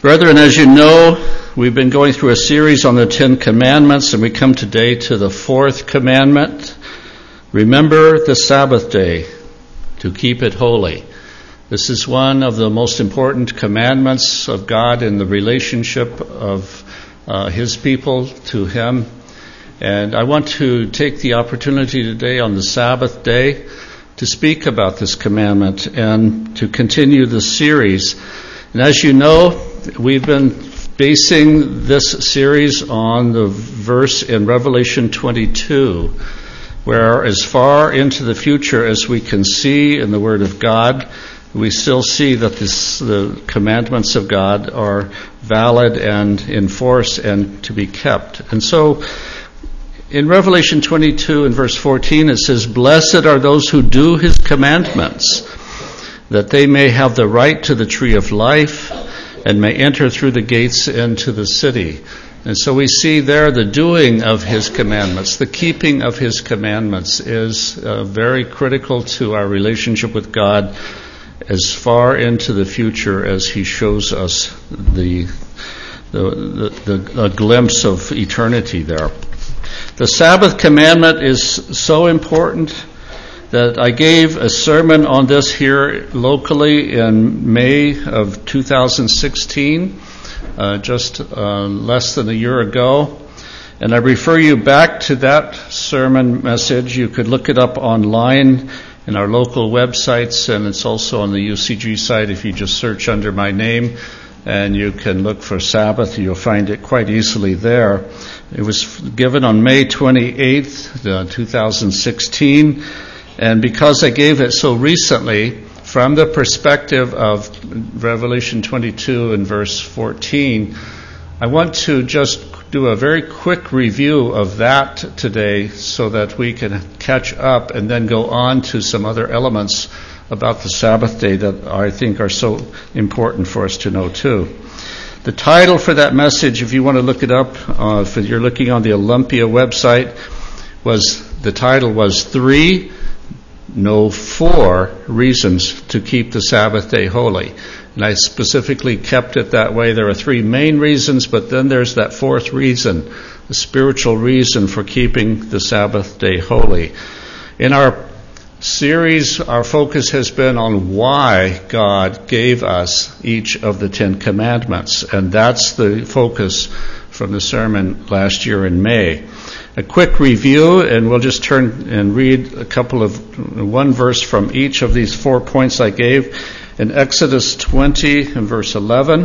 Brethren, as you know, we've been going through a series on the Ten Commandments, and we come today to the fourth commandment. Remember the Sabbath day to keep it holy. This is one of the most important commandments of God in the relationship of His people to Him. And I want to take the opportunity today on the Sabbath day to speak about this commandment and to continue the series. And as you know, we've been basing this series on the verse in Revelation 22, where as far into the future as we can see in the Word of God, we still see that the commandments of God are valid and in force and to be kept. And so, in Revelation 22 and verse 14, it says, "Blessed are those who do His commandments, that they may have the right to the tree of life, and may enter through the gates into the city." And so we see there the doing of His commandments, the keeping of His commandments is very critical to our relationship with God as far into the future as He shows us a glimpse of eternity there. The Sabbath commandment is so important that I gave a sermon on this here locally in May of 2016, just less than a year ago. And I refer you back to that sermon message. You could look it up online in our local websites, and it's also on the UCG site if you just search under my name, and you can look for Sabbath. You'll find it quite easily there. It was given on May 28th, 2016. And because I gave it so recently, from the perspective of Revelation 22 and verse 14, I want to just do a very quick review of that today so that we can catch up and then go on to some other elements about the Sabbath day that I think are so important for us to know too. The title for that message, if you want to look it up, if you're looking on the Olympia website, the title was 4 reasons to keep the Sabbath day holy. And I specifically kept it that way. There are 3 main reasons, but then there's that fourth reason, the spiritual reason for keeping the Sabbath day holy. In our series, our focus has been on why God gave us each of the 10 commandments, and that's the focus from the sermon last year in May. A quick review, and we'll just turn and read one verse from each of these 4 points I gave. In Exodus 20 and verse 11,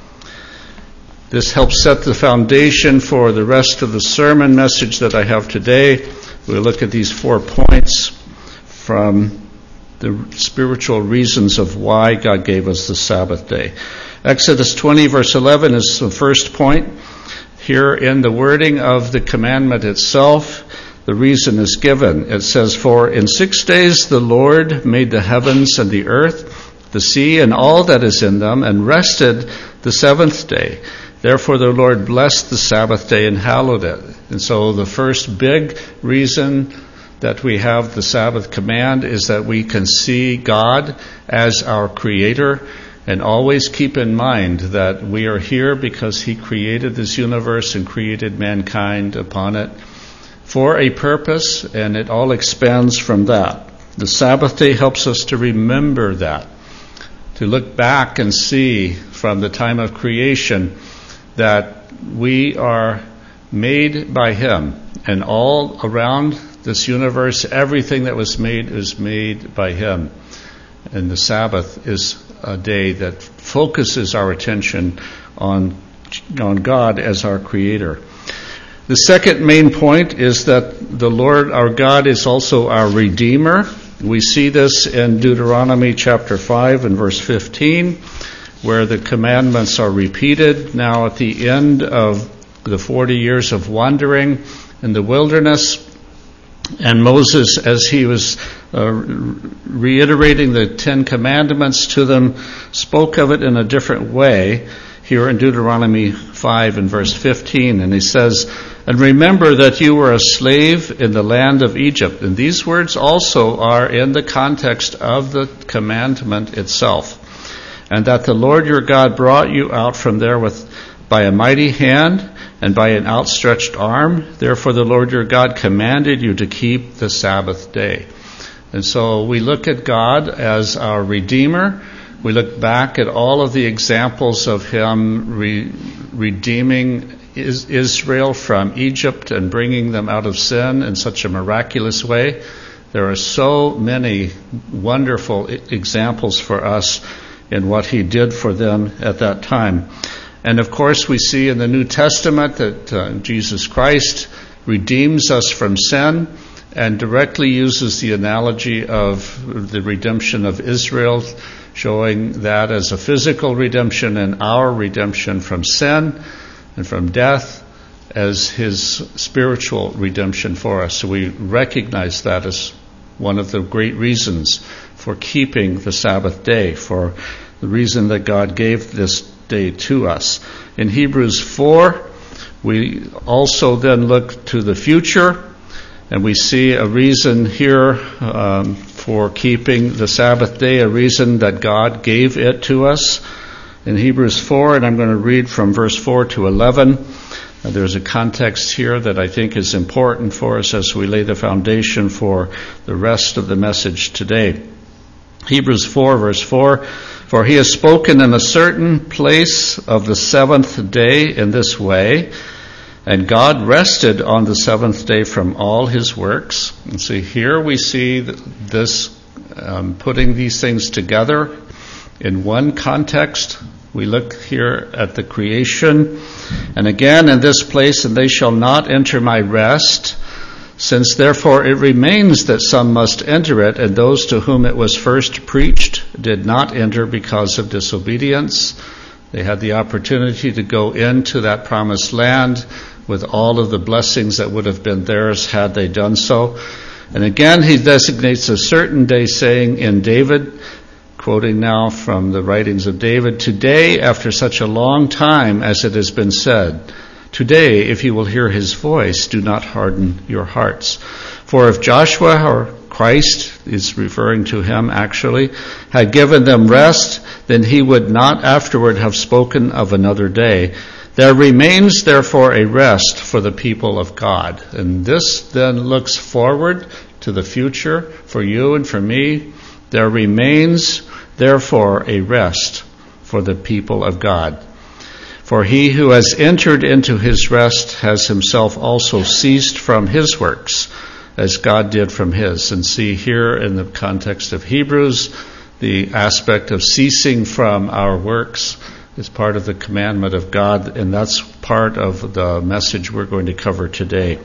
this helps set the foundation for the rest of the sermon message that I have today. We'll look at these 4 points from the spiritual reasons of why God gave us the Sabbath day. Exodus 20 verse 11 is the first point. Here in the wording of the commandment itself, the reason is given. It says, "For in 6 days the Lord made the heavens and the earth, the sea and all that is in them, and rested the seventh day. Therefore the Lord blessed the Sabbath day and hallowed it." And so the first big reason that we have the Sabbath command is that we can see God as our Creator, and always keep in mind that we are here because He created this universe and created mankind upon it for a purpose, and it all expands from that. The Sabbath day helps us to remember that, to look back and see from the time of creation that we are made by Him, and all around this universe, everything that was made is made by Him. And the Sabbath is a day that focuses our attention on God as our Creator. The second main point is that the Lord our God is also our Redeemer. We see this in Deuteronomy chapter 5 and verse 15, where the commandments are repeated now at the end of the 40 years of wandering in the wilderness. And Moses, as he was reiterating the 10 commandments to them, spoke of it in a different way here in Deuteronomy 5 and verse 15. And he says, "And remember that you were a slave in the land of Egypt." And these words also are in the context of the commandment itself. and that the Lord your God brought you out from there by a mighty hand and by an outstretched arm. Therefore the Lord your God commanded you to keep the Sabbath day. And so we look at God as our Redeemer. We look back at all of the examples of Him redeeming Israel from Egypt and bringing them out of sin in such a miraculous way. There are so many wonderful examples for us in what He did for them at that time. And of course we see in the New Testament that Jesus Christ redeems us from sin and directly uses the analogy of the redemption of Israel, showing that as a physical redemption and our redemption from sin and from death as His spiritual redemption for us. So we recognize that as one of the great reasons for keeping the Sabbath day, for the reason that God gave this day to us. In Hebrews 4, we also then look to the future, and we see a reason here for keeping the Sabbath day, a reason that God gave it to us. In Hebrews 4, and I'm going to read from verse 4 to 11, there's a context here that I think is important for us as we lay the foundation for the rest of the message today. Hebrews 4, verse 4, for He has spoken in a certain place of the seventh day in this way, and God rested on the seventh day from all His works. And so here we see this putting these things together in one context. We look here at the creation, and again in this place, and they shall not enter my rest, since therefore it remains that some must enter it, and those to whom it was first preached did not enter because of disobedience. They had the opportunity to go into that promised land with all of the blessings that would have been theirs had they done so. And again, He designates a certain day, saying in David, quoting now from the writings of David, today, after such a long time as it has been said, today, if you will hear His voice, do not harden your hearts. For if Joshua, or Christ is referring to Him actually, had given them rest, then He would not afterward have spoken of another day. There remains therefore a rest for the people of God. And this then looks forward to the future for you and for me. There remains therefore a rest for the people of God. For he who has entered into his rest has himself also ceased from his works, as God did from his. And see here in the context of Hebrews, the aspect of ceasing from our works is part of the commandment of God, and that's part of the message we're going to cover today.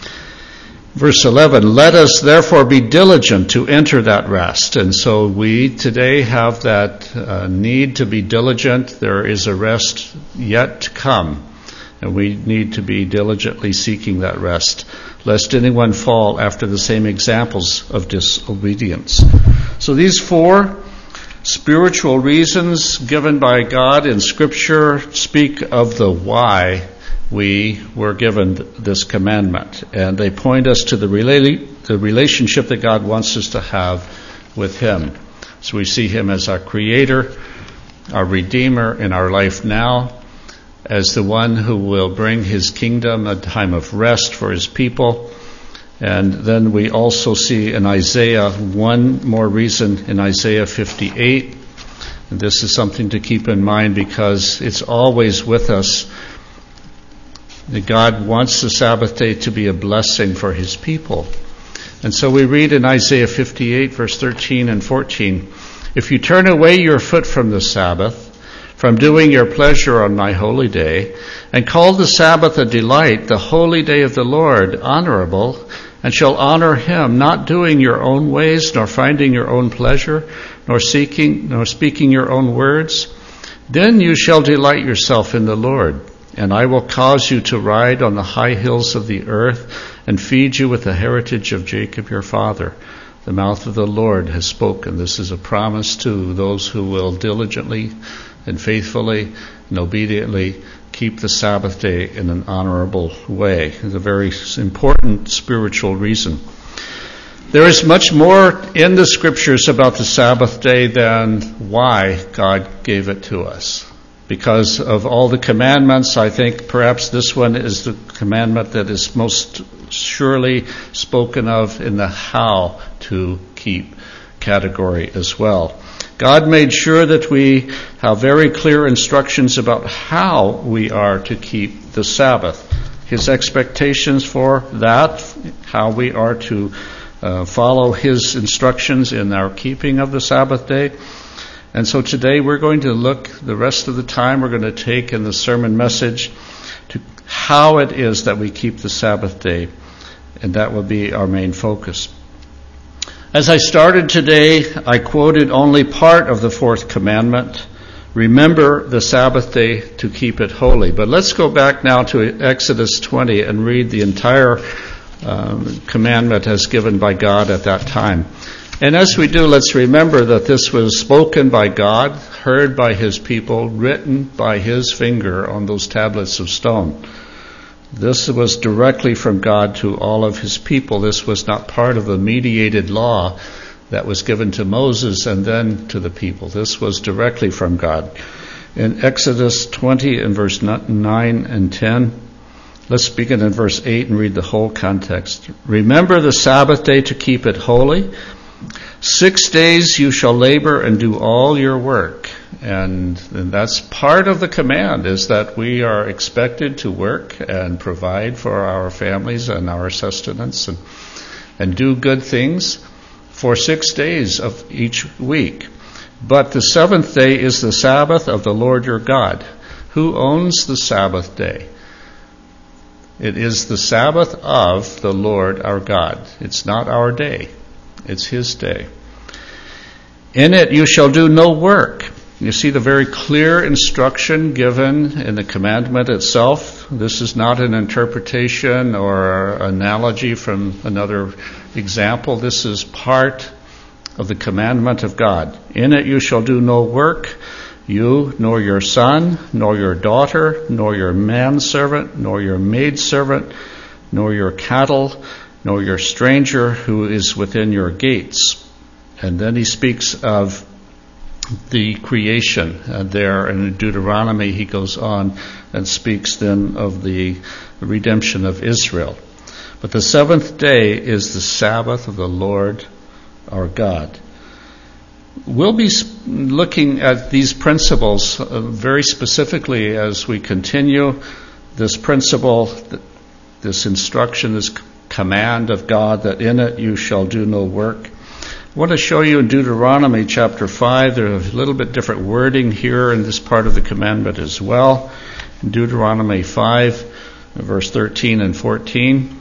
Verse 11, let us therefore be diligent to enter that rest. And so we today have that need to be diligent. There is a rest yet to come, and we need to be diligently seeking that rest, lest anyone fall after the same examples of disobedience. So these four spiritual reasons given by God in Scripture speak of the why we were given this commandment, and they point us to the relationship that God wants us to have with Him. So we see Him as our Creator, our Redeemer in our life now, as the one who will bring His kingdom, a time of rest for His people. And then we also see in Isaiah one more reason in Isaiah 58. And this is something to keep in mind because it's always with us. That God wants the Sabbath day to be a blessing for His people. And so we read in Isaiah 58, verse 13 and 14, if you turn away your foot from the Sabbath, from doing your pleasure on my holy day, and call the Sabbath a delight, the holy day of the Lord honorable, and shall honor Him, not doing your own ways, nor finding your own pleasure, nor seeking, nor speaking your own words, then you shall delight yourself in the Lord. And I will cause you to ride on the high hills of the earth and feed you with the heritage of Jacob your father. The mouth of the Lord has spoken. This is a promise to those who will diligently and faithfully and obediently keep the Sabbath day in an honorable way. It's a very important spiritual reason. There is much more in the Scriptures about the Sabbath day than why God gave it to us. Because of all the commandments, I think perhaps this one is the commandment that is most surely spoken of in the how to keep category as well. God made sure that we have very clear instructions about how we are to keep the Sabbath. His expectations for that, how we are to follow His instructions in our keeping of the Sabbath day. And so today we're going to look, the rest of the time we're going to take in the sermon message to how it is that we keep the Sabbath day. And that will be our main focus. As I started today, I quoted only part of the fourth commandment. Remember the Sabbath day to keep it holy. But let's go back now to Exodus 20 and read the entire commandment as given by God at that time. And as we do, let's remember that this was spoken by God, heard by His people, written by His finger on those tablets of stone. This was directly from God to all of His people. This was not part of a mediated law that was given to Moses and then to the people. This was directly from God. In Exodus 20 and verse 9 and 10, let's begin in verse 8 and read the whole context. Remember the Sabbath day to keep it holy. 6 days you shall labor and do all your work. And that's part of the command, is that we are expected to work and provide for our families and our sustenance and do good things for 6 days of each week. But the seventh day is the Sabbath of the Lord your God. Who owns the Sabbath day? It is the Sabbath of the Lord our God. It's not our day. It's His day. In it you shall do no work. You see the very clear instruction given in the commandment itself. This is not an interpretation or analogy from another example. This is part of the commandment of God. In it you shall do no work, you, nor your son, nor your daughter, nor your manservant, nor your maidservant, nor your cattle, nor your stranger who is within your gates. And then he speaks of the creation there in Deuteronomy. He goes on and speaks then of the redemption of Israel. But the seventh day is the Sabbath of the Lord our God. We'll be looking at these principles very specifically as we continue this principle, this instruction, this command of God that in it you shall do no work. I want to show you in Deuteronomy chapter 5, there's a little bit different wording here in this part of the commandment as well. In Deuteronomy 5, verse 13 and 14.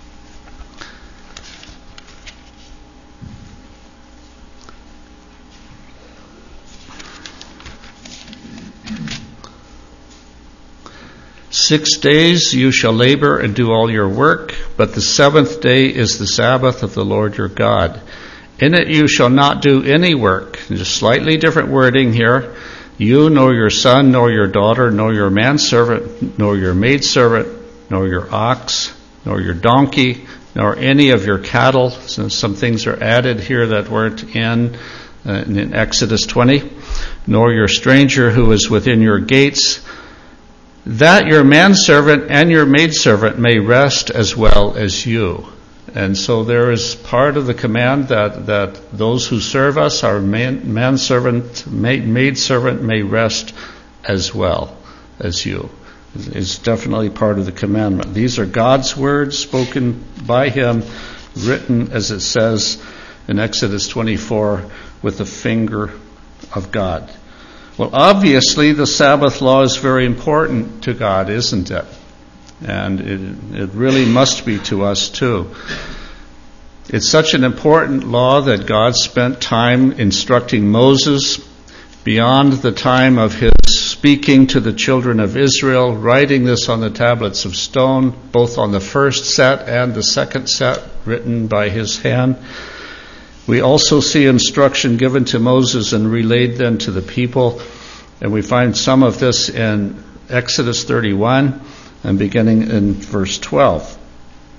"6 days you shall labor and do all your work, but the seventh day is the Sabbath of the Lord your God. In it you shall not do any work." Just slightly different wording here. "You, nor your son, nor your daughter, nor your manservant, nor your maidservant, nor your ox, nor your donkey, nor any of your cattle." So some things are added here that weren't in Exodus 20. "Nor your stranger who is within your gates, that your manservant and your maidservant may rest as well as you." And so there is part of the command that those who serve us, our manservant, maidservant, may rest as well as you. It's definitely part of the commandment. These are God's words spoken by Him, written, as it says in Exodus 24, with the finger of God. Well, obviously the Sabbath law is very important to God, isn't it? And it really must be to us too. It's such an important law that God spent time instructing Moses beyond the time of his speaking to the children of Israel, writing this on the tablets of stone, both on the first set and the second set, written by his hand. We also see instruction given to Moses and relayed then to the people. And we find some of this in Exodus 31 and beginning in verse 12.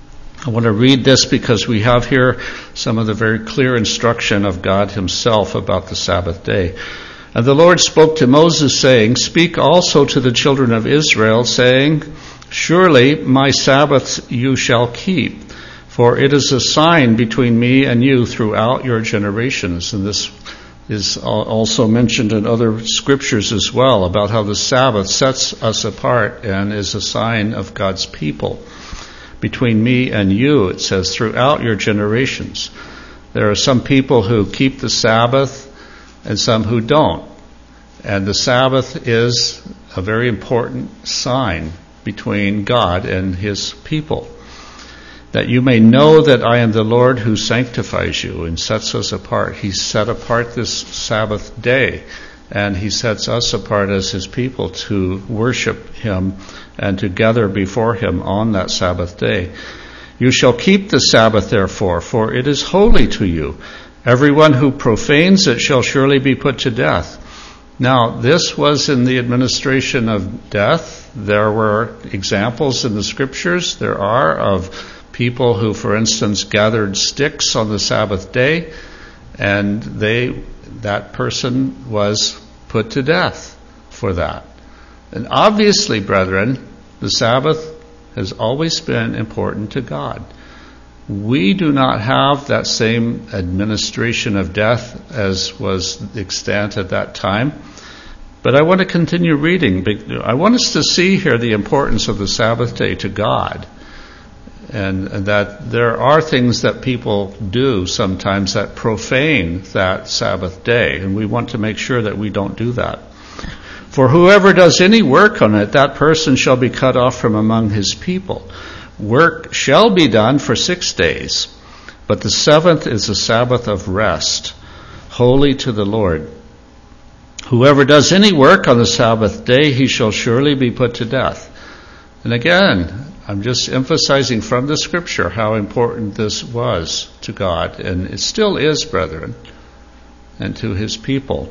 I want to read this because we have here some of the very clear instruction of God himself about the Sabbath day. And the Lord spoke to Moses, saying, "Speak also to the children of Israel, saying, Surely my Sabbaths you shall keep, for it is a sign between me and you throughout your generations." And this is also mentioned in other scriptures as well, about how the Sabbath sets us apart and is a sign of God's people. Between me and you, it says, throughout your generations. There are some people who keep the Sabbath and some who don't. And the Sabbath is a very important sign between God and his people. That you may know that I am the Lord who sanctifies you and sets us apart. He set apart this Sabbath day, and he sets us apart as his people to worship him and to gather before him on that Sabbath day. You shall keep the Sabbath, therefore, for it is holy to you. Everyone who profanes it shall surely be put to death. Now, this was in the administration of death. There were examples in the scriptures. There are of people who, for instance, gathered sticks on the Sabbath day, and that person was put to death for that. And obviously, brethren, the Sabbath has always been important to God. We do not have that same administration of death as was extant at that time. But I want to continue reading. I want us to see here the importance of the Sabbath day to God. And that there are things that people do sometimes that profane that Sabbath day. And we want to make sure that we don't do that. For whoever does any work on it, that person shall be cut off from among his people. Work shall be done for 6 days, but the seventh is a Sabbath of rest, holy to the Lord. Whoever does any work on the Sabbath day, he shall surely be put to death. And again, I'm just emphasizing from the scripture how important this was to God, and it still is, brethren, and to his people.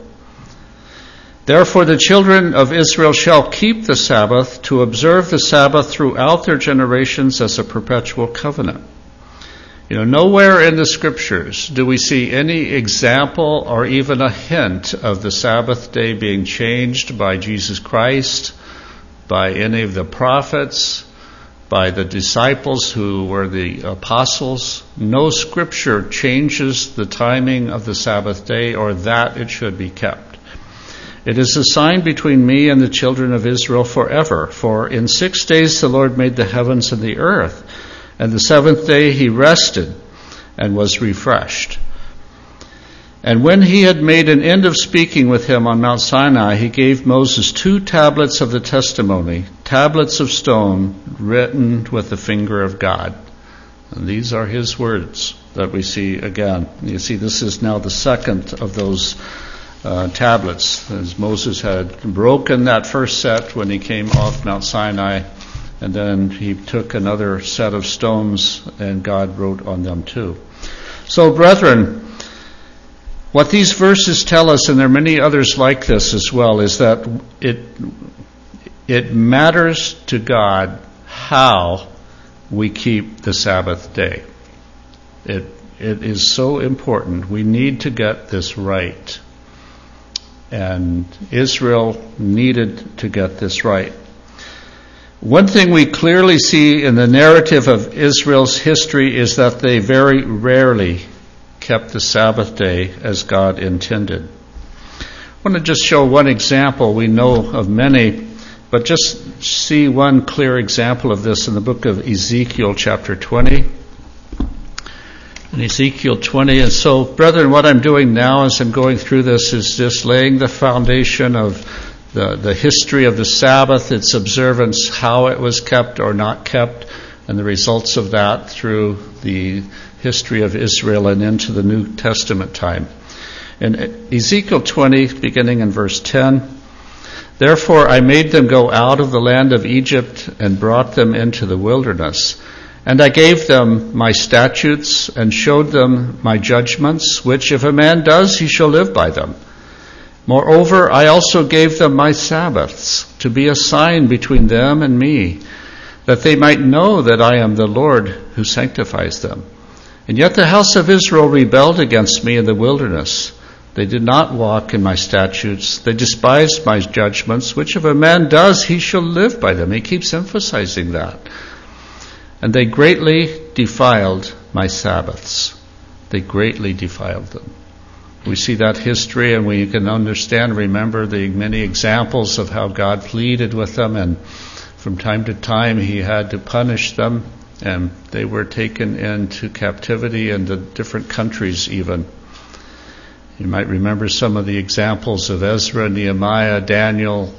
Therefore the children of Israel shall keep the Sabbath, to observe the Sabbath throughout their generations as a perpetual covenant. Nowhere in the scriptures do we see any example or even a hint of the Sabbath day being changed by Jesus Christ, by any of the prophets, by the disciples who were the apostles. No scripture changes the timing of the Sabbath day or that it should be kept. It is a sign between me and the children of Israel forever. For in 6 days the Lord made the heavens and the earth, and the seventh day he rested and was refreshed. And when he had made an end of speaking with him on Mount Sinai, he gave Moses 2 tablets of the testimony, tablets of stone written with the finger of God. And these are his words that we see again. You see, this is now the second of those tablets, as Moses had broken that first set when he came off Mount Sinai, and then he took another set of stones and God wrote on them too. So, brethren, what these verses tell us, and there are many others like this as well, is that it matters to God how we keep the Sabbath day. It is so important. We need to get this right. And Israel needed to get this right. One thing we clearly see in the narrative of Israel's history is that they very rarely kept the Sabbath day as God intended. I want to just show one example. We know of many, but just see one clear example of this in the book of Ezekiel chapter 20. In Ezekiel 20. And so, brethren, what I'm doing now as I'm going through this is just laying the foundation of the history of the Sabbath, its observance, how it was kept or not kept, and the results of that through the history of Israel and into the New Testament time. In Ezekiel 20, beginning in verse 10, "Therefore I made them go out of the land of Egypt and brought them into the wilderness. And I gave them my statutes and showed them my judgments, which if a man does, he shall live by them. Moreover, I also gave them my Sabbaths to be a sign between them and me, that they might know that I am the Lord who sanctifies them. And yet the house of Israel rebelled against me in the wilderness. They did not walk in my statutes. They despised my judgments, which if a man does, he shall live by them. He keeps emphasizing that. And they greatly defiled my Sabbaths. They greatly defiled them. We see that history, and we can understand, remember the many examples of how God pleaded with them, and from time to time he had to punish them, and they were taken into captivity in the different countries even. You might remember some of the examples of Ezra, Nehemiah, Daniel,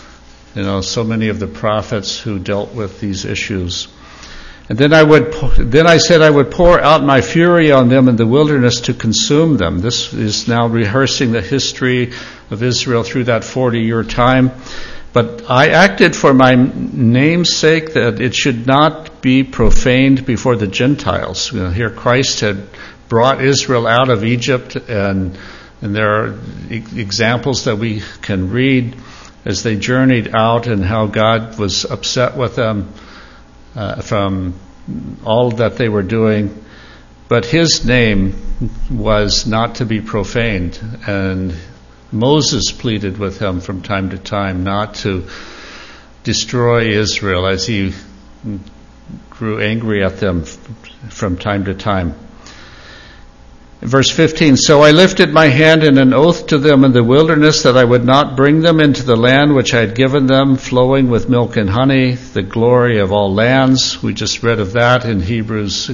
so many of the prophets who dealt with these issues. And then I said I would pour out my fury on them in the wilderness to consume them. This is now rehearsing the history of Israel through that 40-year time. But I acted for my name's sake that it should not be profaned before the Gentiles. Here Christ had brought Israel out of Egypt, and there are examples that we can read as they journeyed out and how God was upset with them from all that they were doing. But his name was not to be profaned, and Moses pleaded with him from time to time not to destroy Israel as he grew angry at them from time to time. Verse 15, so I lifted my hand in an oath to them in the wilderness that I would not bring them into the land which I had given them, flowing with milk and honey, the glory of all lands. We just read of that in Hebrews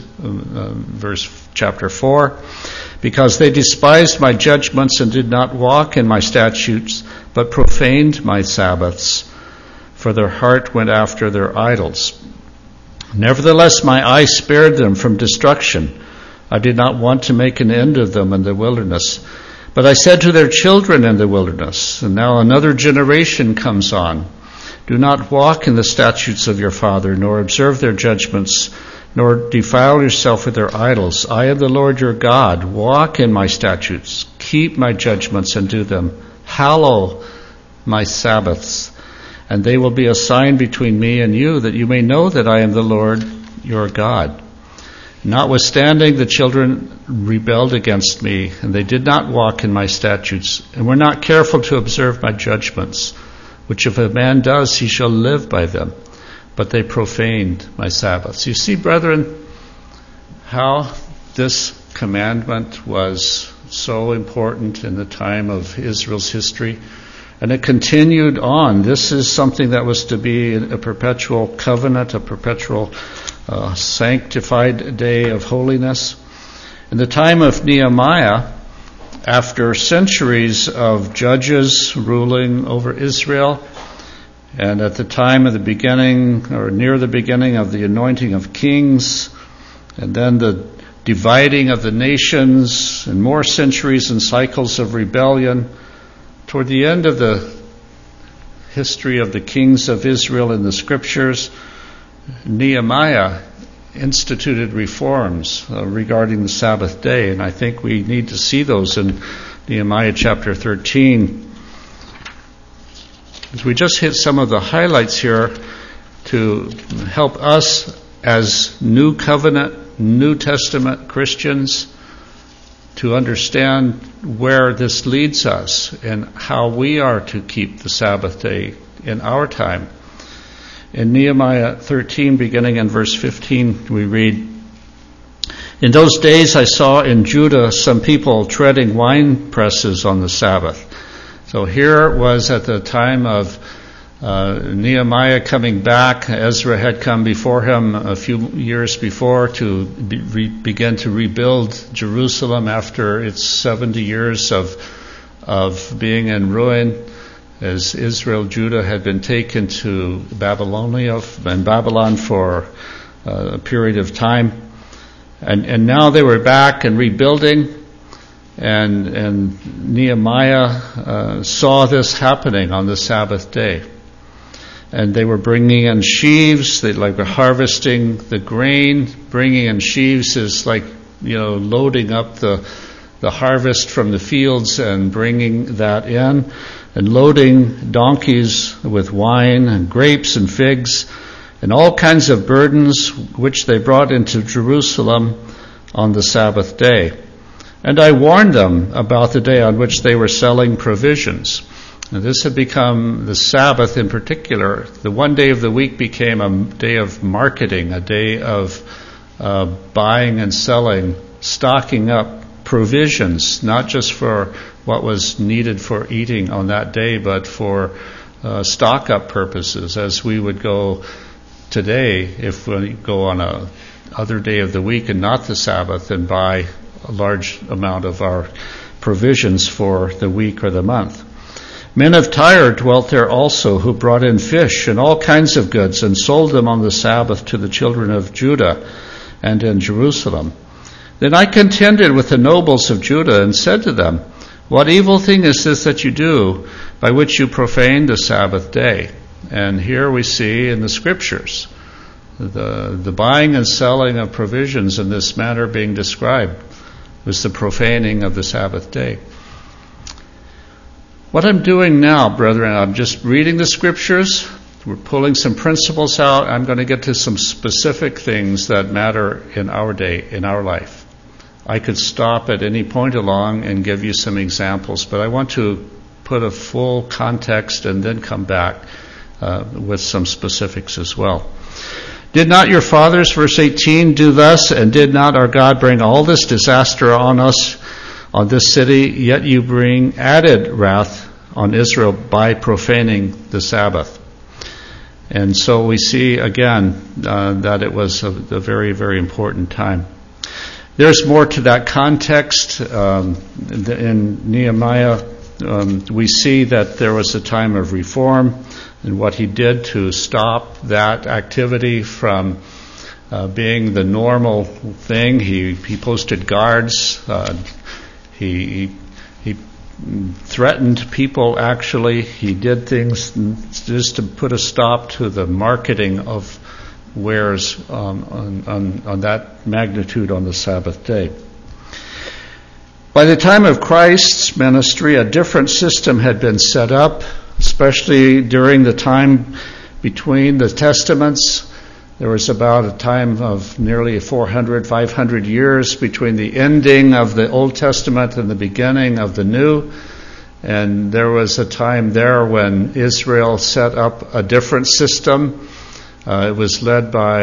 chapter 4. Because they despised my judgments and did not walk in my statutes, but profaned my Sabbaths, for their heart went after their idols. Nevertheless, my eye spared them from destruction. I did not want to make an end of them in the wilderness. But I said to their children in the wilderness, and now another generation comes on, do not walk in the statutes of your father, nor observe their judgments, nor defile yourself with their idols. I am the Lord your God. Walk in my statutes, keep my judgments and do them. Hallow my Sabbaths, and they will be a sign between me and you, that you may know that I am the Lord your God. Notwithstanding, the children rebelled against me, and they did not walk in my statutes, and were not careful to observe my judgments, which if a man does, he shall live by them. But they profaned my Sabbaths. You see, brethren, how this commandment was so important in the time of Israel's history. And it continued on. This is something that was to be a perpetual covenant, a perpetual sanctified day of holiness. In the time of Nehemiah, after centuries of judges ruling over Israel, and at the time of the beginning, or near the beginning of the anointing of kings, and then the dividing of the nations, and more centuries and cycles of rebellion, toward the end of the history of the kings of Israel in the scriptures, Nehemiah instituted reforms regarding the Sabbath day, and I think we need to see those in Nehemiah chapter 13. As we just hit some of the highlights here to help us as New Covenant, New Testament Christians to understand where this leads us and how we are to keep the Sabbath day in our time. In Nehemiah 13, beginning in verse 15, we read, in those days I saw in Judah some people treading wine presses on the Sabbath. So here was at the time of Nehemiah coming back. Ezra had come before him a few years before to begin to rebuild Jerusalem after its 70 years of being in ruin, as Israel, Judah had been taken to Babylon for a period of time. And now they were back and rebuilding. And Nehemiah saw this happening on the Sabbath day. And they were bringing in sheaves. They were harvesting the grain. Bringing in sheaves is like, loading up the harvest from the fields and bringing that in. And loading donkeys with wine and grapes and figs. and all kinds of burdens which they brought into Jerusalem on the Sabbath day. And I warned them about the day on which they were selling provisions. And this had become, the Sabbath in particular, the one day of the week became a day of marketing, a day of buying and selling, stocking up provisions, not just for what was needed for eating on that day, but for stock-up purposes, as we would go today if we go on a other day of the week and not the Sabbath and buy a large amount of our provisions for the week or the month. Men of Tyre dwelt there also, who brought in fish and all kinds of goods and sold them on the Sabbath to the children of Judah and in Jerusalem. Then I contended with the nobles of Judah and said to them, "What evil thing is this that you do, by which you profane the Sabbath day?" And here we see in the Scriptures the buying and selling of provisions in this manner being described was the profaning of the Sabbath day. What I'm doing now, brethren, I'm just reading the Scriptures. We're pulling some principles out. I'm going to get to some specific things that matter in our day, in our life. I could stop at any point along and give you some examples, but I want to put a full context and then come back with some specifics as well. Did not your fathers, verse 18, do thus, and did not our God bring all this disaster on us, on this city, yet you bring added wrath on Israel by profaning the Sabbath? And so we see again that it was a very, very important time. There's more to that context. In Nehemiah, we see that there was a time of reform and what he did to stop that activity from being the normal thing. He posted guards. He threatened people, actually. He did things just to put a stop to the marketing of wares on that magnitude on the Sabbath day. By the time of Christ's ministry, a different system had been set up, especially during the time between the Testaments. There was about a time of nearly 400, 500 years between the ending of the Old Testament and the beginning of the New. And there was a time there when Israel set up a different system. It was led by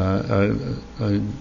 an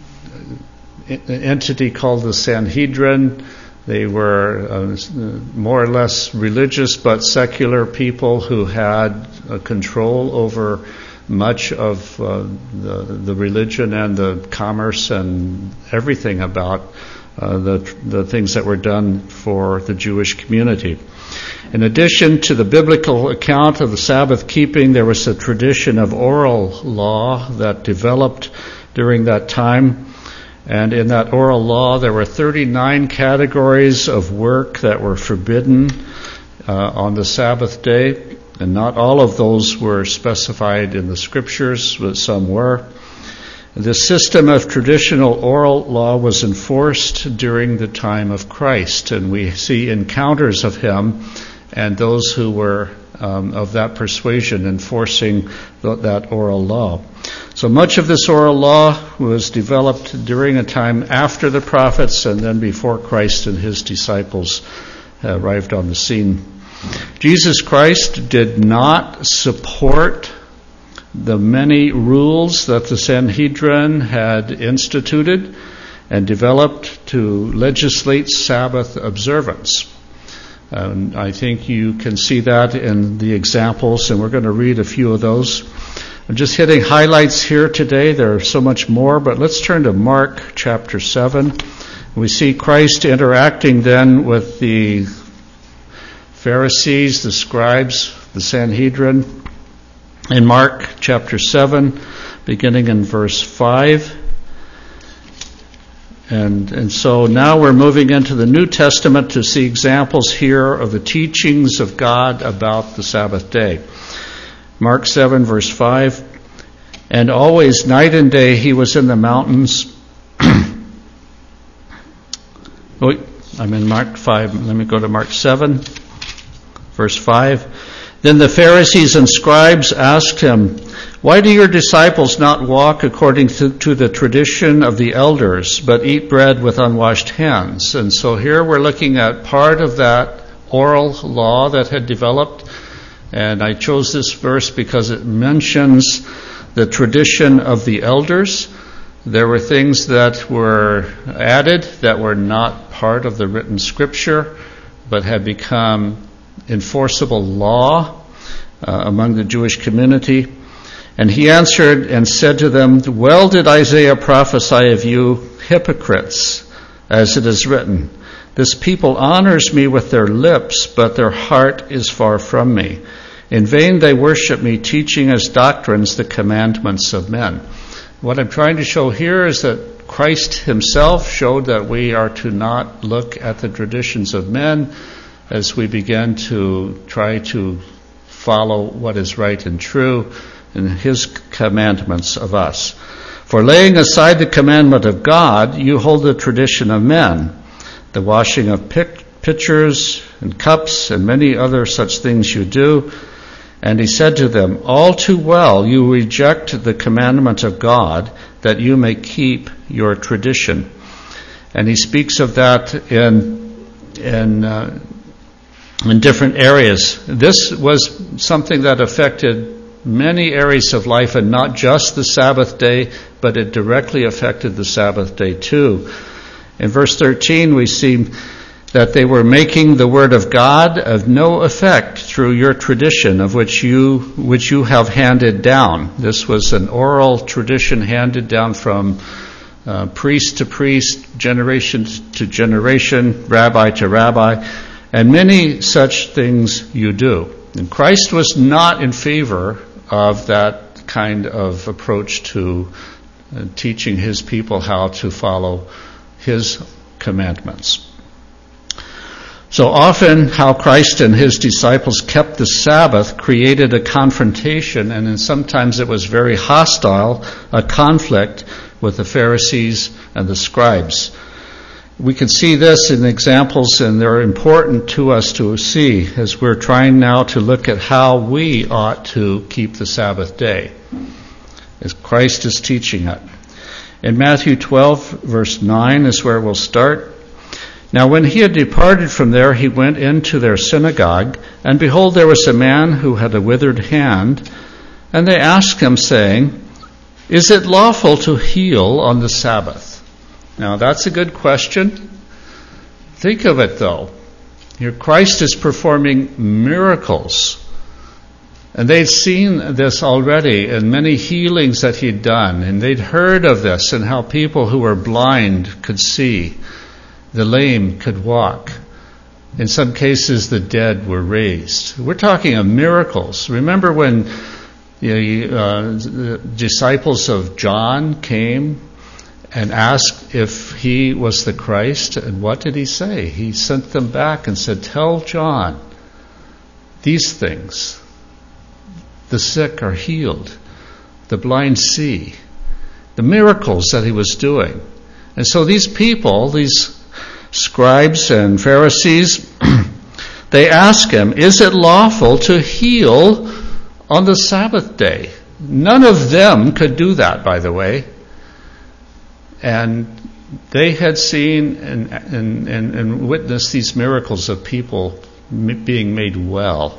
entity called the Sanhedrin. They were more or less religious but secular people who had control over much of the religion and the commerce and everything about the things that were done for the Jewish community. In addition to the biblical account of the Sabbath keeping, there was a tradition of oral law that developed during that time. And in that oral law, there were 39 categories of work that were forbidden on the Sabbath day. And not all of those were specified in the Scriptures, but some were. The system of traditional oral law was enforced during the time of Christ. And we see encounters of him and those who were of that persuasion enforcing that oral law. So much of this oral law was developed during a time after the prophets and then before Christ and his disciples arrived on the scene. Jesus Christ did not support the many rules that the Sanhedrin had instituted and developed to legislate Sabbath observance. I think you can see that in the examples, and we're going to read a few of those. I'm just hitting highlights here today. There's so much more, but let's turn to Mark chapter 7. We see Christ interacting then with the Pharisees, the scribes, the Sanhedrin. In Mark chapter 7, beginning in verse 5. And so now we're moving into the New Testament to see examples here of the teachings of God about the Sabbath day. Mark 7, verse 5. And always, night and day, he was in the mountains. I'm in Mark 5. Let me go to Mark 7, verse 5. Then the Pharisees and scribes asked him, "Why do your disciples not walk according to the tradition of the elders, but eat bread with unwashed hands?" And so here we're looking at part of that oral law that had developed. And I chose this verse because it mentions the tradition of the elders. There were things that were added that were not part of the written scripture, but had become enforceable law among the Jewish community. And he answered and said to them, "Well did Isaiah prophesy of you hypocrites, as it is written, 'This people honors me with their lips, but their heart is far from me. In vain they worship me, teaching as doctrines the commandments of men.'" What I'm trying to show here is that Christ himself showed that we are to not look at the traditions of men as we begin to try to follow what is right and true in his commandments of us. "For laying aside the commandment of God, you hold the tradition of men, the washing of pitchers and cups and many other such things you do." And he said to them, "All too well you reject the commandment of God, that you may keep your tradition." And he speaks of that in different areas. This was something that affected many areas of life, and not just the Sabbath day, but it directly affected the Sabbath day too. In verse 13 we see that they were making the word of God of no effect through your tradition, of which you have handed down. This was an oral tradition handed down from priest to priest, generation to generation, rabbi to rabbi, and many such things you do. And Christ was not in favor of that kind of approach to teaching his people how to follow his commandments. So often how Christ and his disciples kept the Sabbath created a confrontation, and then sometimes it was very hostile, a conflict with the Pharisees and the scribes. We can see this in examples, and they're important to us to see as we're trying now to look at how we ought to keep the Sabbath day, as Christ is teaching it. In Matthew 12, verse 9 is where we'll start. "Now when he had departed from there, he went into their synagogue, and behold, there was a man who had a withered hand. And they asked him, saying, 'Is it lawful to heal on the Sabbath?'" Now that's a good question. Think of it though. Here Christ is performing miracles. And they'd seen this already in many healings that he'd done. And they'd heard of this and how people who were blind could see. The lame could walk. In some cases, the dead were raised. We're talking of miracles. Remember when the disciples of John came and asked if he was the Christ? And what did he say? He sent them back and said, "Tell John these things. The sick are healed. The blind see." The miracles that he was doing. And so these people, these scribes and Pharisees, they ask him, "Is it lawful to heal on the Sabbath day?" None of them could do that, by the way. And they had seen and witnessed these miracles of people being made well.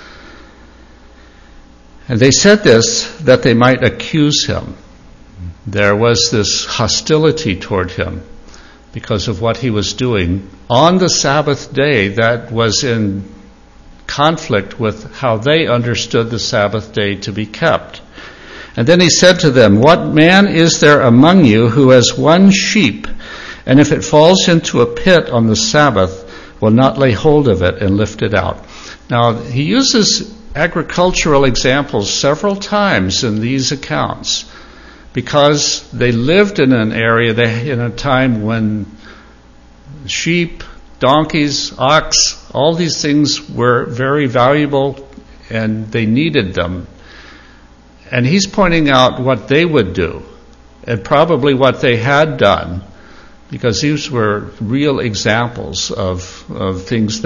And they said this that they might accuse him. There was this hostility toward him because of what he was doing on the Sabbath day that was in conflict with how they understood the Sabbath day to be kept. And then he said to them, "What man is there among you who has one sheep, and if it falls into a pit on the Sabbath, will not lay hold of it and lift it out?" Now, he uses agricultural examples several times in these accounts because they lived in an area, in a time when sheep, donkeys, ox, all these things were very valuable and they needed them. And he's pointing out what they would do and probably what they had done, because these were real examples of things that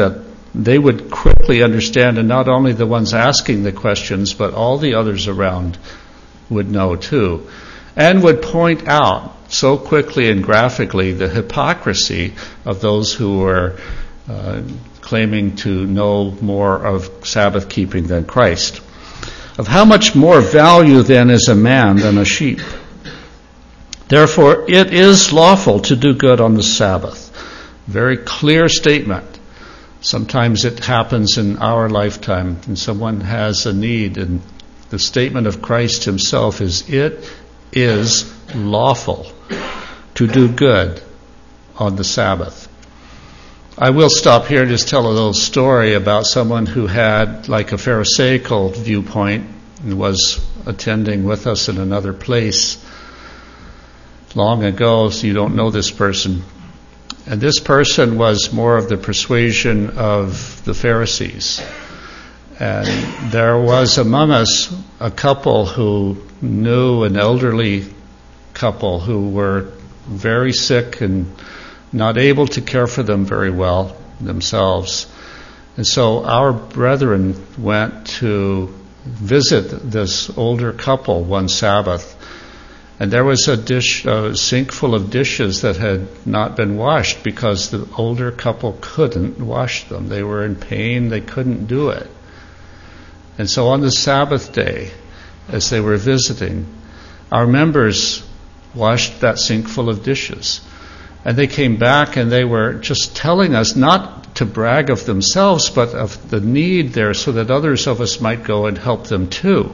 they would quickly understand, and not only the ones asking the questions, but all the others around would know too, and would point out so quickly and graphically the hypocrisy of those who were claiming to know more of Sabbath keeping than Christ. Of how much more value then is a man than a sheep? Therefore it is lawful to do good on the Sabbath. Very clear statement. Sometimes it happens in our lifetime and someone has a need, and the statement of Christ himself is, it is lawful to do good on the Sabbath. I will stop here and just tell a little story about someone who had like a Pharisaical viewpoint and was attending with us in another place long ago, so you don't know this person. And this person was more of the persuasion of the Pharisees. And there was among us a couple who knew an elderly couple who were very sick and not able to care for them very well themselves. And so our brethren went to visit this older couple one Sabbath. And there was a sink full of dishes that had not been washed because the older couple couldn't wash them. They were in pain, they couldn't do it. And so on the Sabbath day, as they were visiting, our members washed that sink full of dishes. And they came back and they were just telling us not to brag of themselves, but of the need there so that others of us might go and help them too.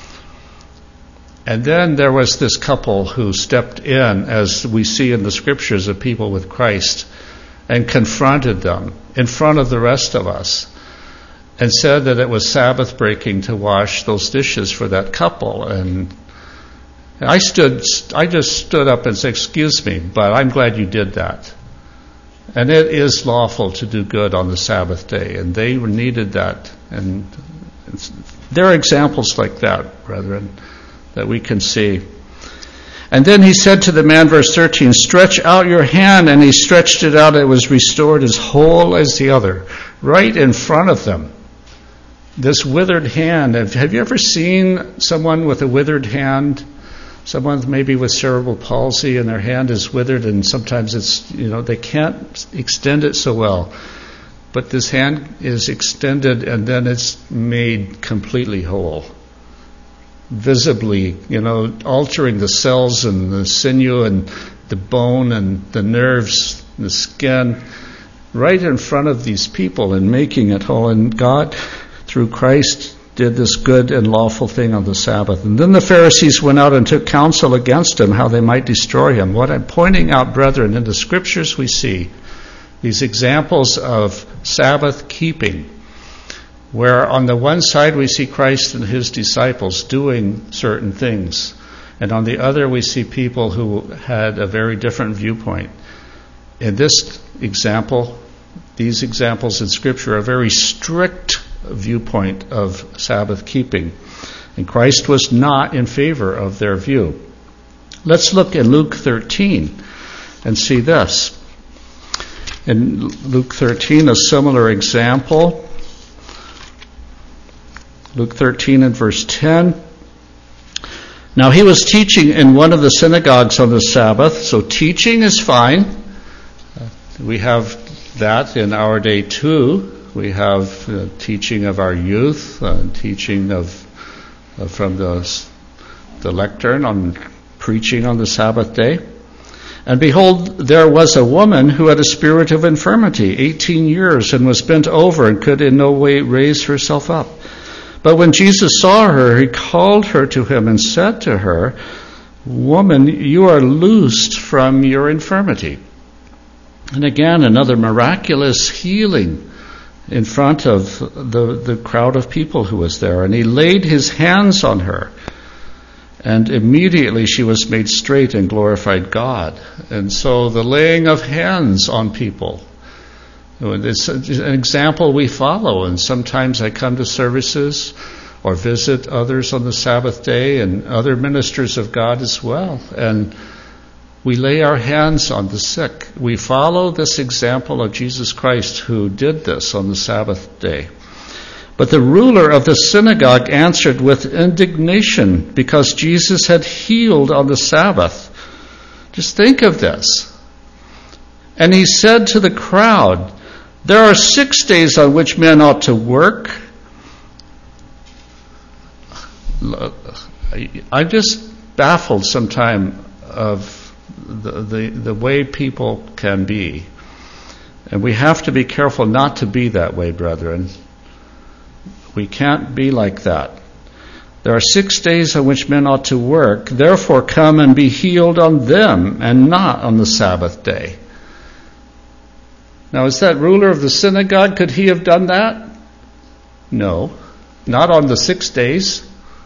And then there was this couple who stepped in, as we see in the scriptures of people with Christ, and confronted them in front of the rest of us and said that it was Sabbath breaking to wash those dishes for that couple. And I just stood up and said, "Excuse me, but I'm glad you did that." And it is lawful to do good on the Sabbath day, and they needed that. And there are examples like that, brethren, that we can see. And then he said to the man, verse 13, "Stretch out your hand," and he stretched it out. It was restored as whole as the other, right in front of them. This withered hand. Have you ever seen someone with a withered hand? Someone maybe with cerebral palsy and their hand is withered, and sometimes it's, they can't extend it so well. But this hand is extended and then it's made completely whole. Visibly, altering the cells and the sinew and the bone and the nerves, the skin, right in front of these people and making it whole. And God, through Christ, did this good and lawful thing on the Sabbath. And then the Pharisees went out and took counsel against him, how they might destroy him. What I'm pointing out, brethren, in the scriptures we see these examples of Sabbath keeping, where on the one side we see Christ and his disciples doing certain things, and on the other we see people who had a very different viewpoint. In this example, these examples in Scripture are a very strict viewpoint of Sabbath keeping, and Christ was not in favor of their view. Let's look in Luke 13 and see this. In Luke 13, a similar example. Luke 13 and verse 10. Now he was teaching in one of the synagogues on the Sabbath, so teaching is fine. We have that in our day too. We have teaching of our youth, teaching from the lectern on preaching on the Sabbath day. And behold, there was a woman who had a spirit of infirmity, 18 years, and was bent over and could in no way raise herself up. But when Jesus saw her, he called her to him and said to her, "Woman, you are loosed from your infirmity." And again, another miraculous healing in front of the crowd of people who was there. And he laid his hands on her, and immediately she was made straight and glorified God. And so the laying of hands on people, it's an example we follow. And sometimes I come to services or visit others on the Sabbath day and other ministers of God as well. And We lay our hands on the sick. We follow this example of Jesus Christ who did this on the Sabbath day. But the ruler of the synagogue answered with indignation because Jesus had healed on the Sabbath. Just think of this. And he said to the crowd, "There are 6 days on which men ought to work." I'm just baffled sometimes of the way people can be. And we have to be careful not to be that way, brethren. We can't be like that. There are 6 days on which men ought to work. Therefore come and be healed on them and not on the Sabbath day. Now, is that ruler of the synagogue, could he have done that? No. Not on the 6 days.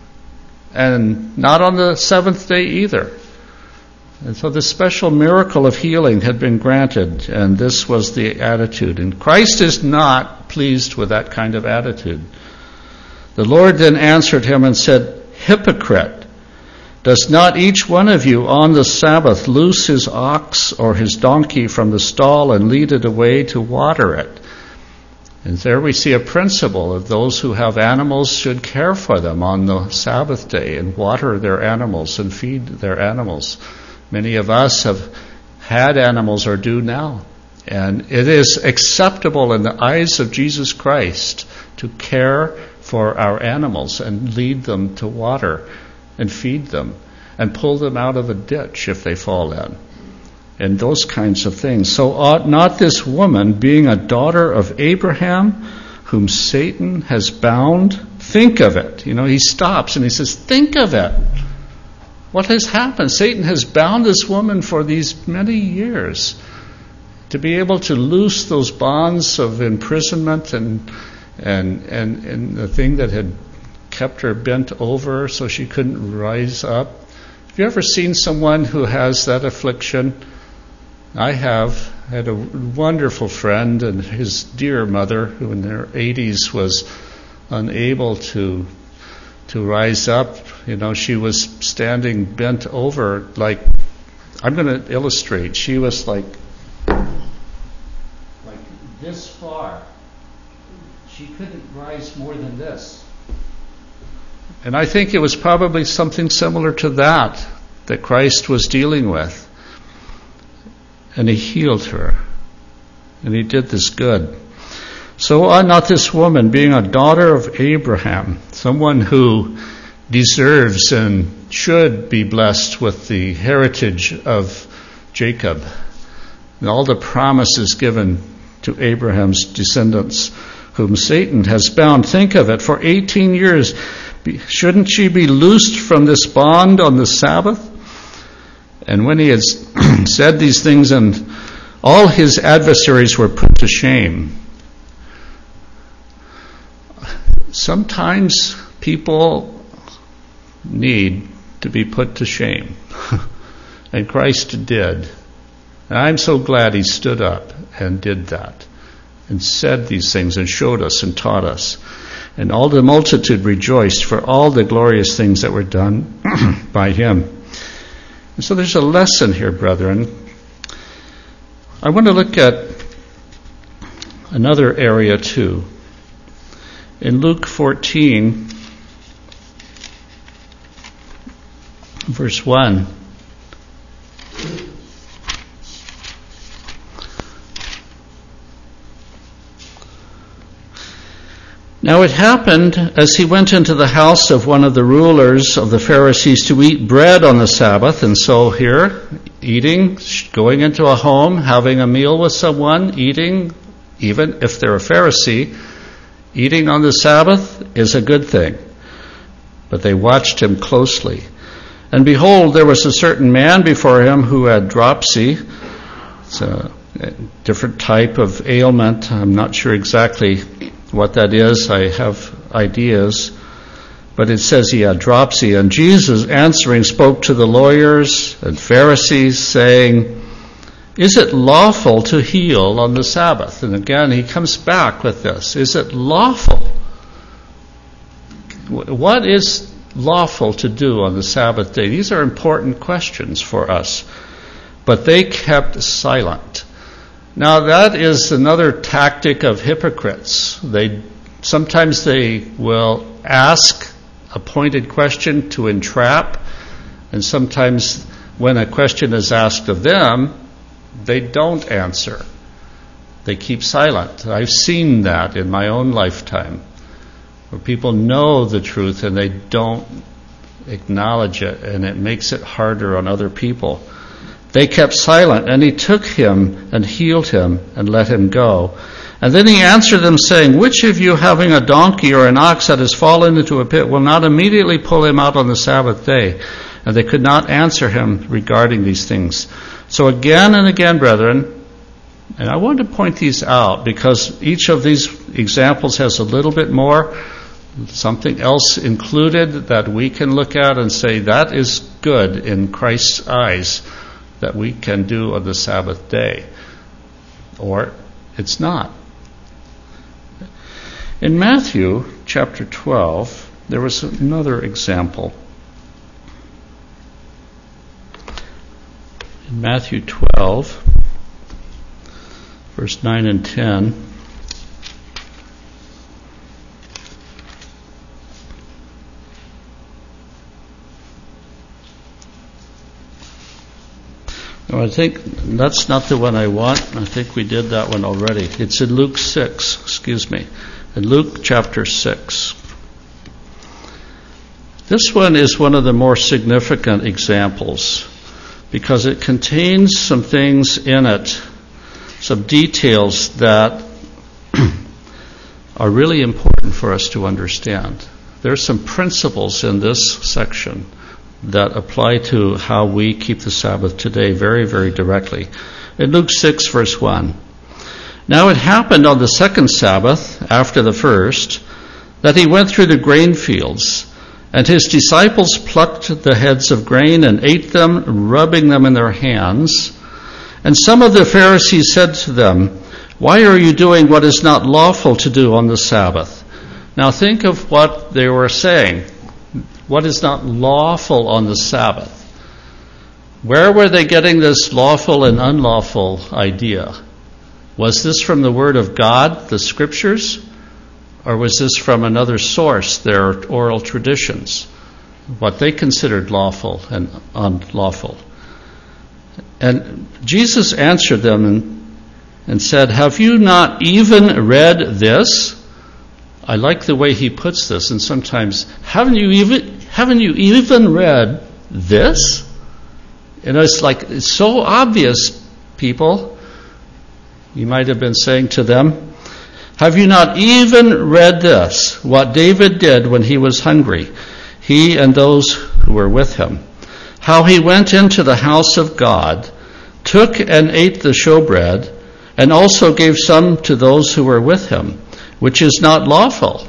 And not on the seventh day either. And so the special miracle of healing had been granted, and this was the attitude. And Christ is not pleased with that kind of attitude. The Lord then answered him and said, "Hypocrite, does not each one of you on the Sabbath loose his ox or his donkey from the stall and lead it away to water it?" And there we see a principle of those who have animals should care for them on the Sabbath day and water their animals and feed their animals. Many of us have had animals or do now. And it is acceptable in the eyes of Jesus Christ to care for our animals and lead them to water and feed them and pull them out of a ditch if they fall in. And those kinds of things. So ought not this woman, being a daughter of Abraham, whom Satan has bound, think of it. He stops and he says, think of it. What has happened? Satan has bound this woman for these many years. To be able to loose those bonds of imprisonment and the thing that had kept her bent over so she couldn't rise up. Have you ever seen someone who has that affliction? I have. I had a wonderful friend, and his dear mother, who in her 80s was unable to rise up. She was standing bent over, like, I'm going to illustrate. She was like this far. She couldn't rise more than this. And I think it was probably something similar to that Christ was dealing with. And he healed her. And he did this good. So ought not this woman, being a daughter of Abraham, someone who deserves and should be blessed with the heritage of Jacob and all the promises given to Abraham's descendants, whom Satan has bound, think of it, for 18 years. Shouldn't she be loosed from this bond on the Sabbath? And when he had said these things, and all his adversaries were put to shame. Sometimes people need to be put to shame. And Christ did. And I'm so glad he stood up and did that. And said these things and showed us and taught us. And all the multitude rejoiced for all the glorious things that were done by him. And so there's a lesson here, brethren. I want to look at another area too. In Luke 14, verse 1. Now it happened, as he went into the house of one of the rulers of the Pharisees to eat bread on the Sabbath, and so here, eating, going into a home, having a meal with someone, eating, even if they're a Pharisee, eating on the Sabbath is a good thing. But they watched him closely. And behold, there was a certain man before him who had dropsy. It's a different type of ailment. I'm not sure exactly what that is. I have ideas. But it says he had dropsy. And Jesus, answering, spoke to the lawyers and Pharisees, saying, "Is it lawful to heal on the Sabbath?" And again, he comes back with this. Is it lawful? What is lawful to do on the Sabbath day? These are important questions for us. but they kept silent. Now that is another tactic of hypocrites. Sometimes they will ask a pointed question to entrap, and sometimes when a question is asked of them, they don't answer. They keep silent. I've seen that in my own lifetime, where people know the truth and they don't acknowledge it, and it makes it harder on other people. They kept silent, and he took him and healed him and let him go. And then he answered them, saying, which of you, having a donkey or an ox that has fallen into a pit, will not immediately pull him out on the Sabbath day? And they could not answer him regarding these things. So again and again, brethren, and I want to point these out because each of these examples has a little bit more, something else included that we can look at and say that is good in Christ's eyes that we can do on the Sabbath day. Or it's not. In Matthew chapter 12, there was another example. In Matthew 12, verse 9 and 10, no, I think that's not the one I want. I think we did that one already. It's in Luke 6, in Luke chapter 6. This one is one of the more significant examples because it contains some things in it, some details that are really important for us to understand. There are some principles in this section that apply to how we keep the Sabbath today very, very directly. In Luke 6, verse 1, now it happened on the second Sabbath, after the first, that he went through the grain fields, and his disciples plucked the heads of grain and ate them, rubbing them in their hands. And some of the Pharisees said to them, why are you doing what is not lawful to do on the Sabbath? Now think of what they were saying. What is not lawful on the Sabbath? Where were they getting this lawful and unlawful idea? Was this from the Word of God, the Scriptures? Or was this from another source, their oral traditions? What they considered lawful and unlawful. And Jesus answered them and said, have you not even read this? I like the way he puts this, and sometimes, haven't you even read this? And it's like, it's so obvious, people. You might have been saying to them, have you not even read this, what David did when he was hungry, he and those who were with him? How he went into the house of God, took and ate the showbread, and also gave some to those who were with him, which is not lawful.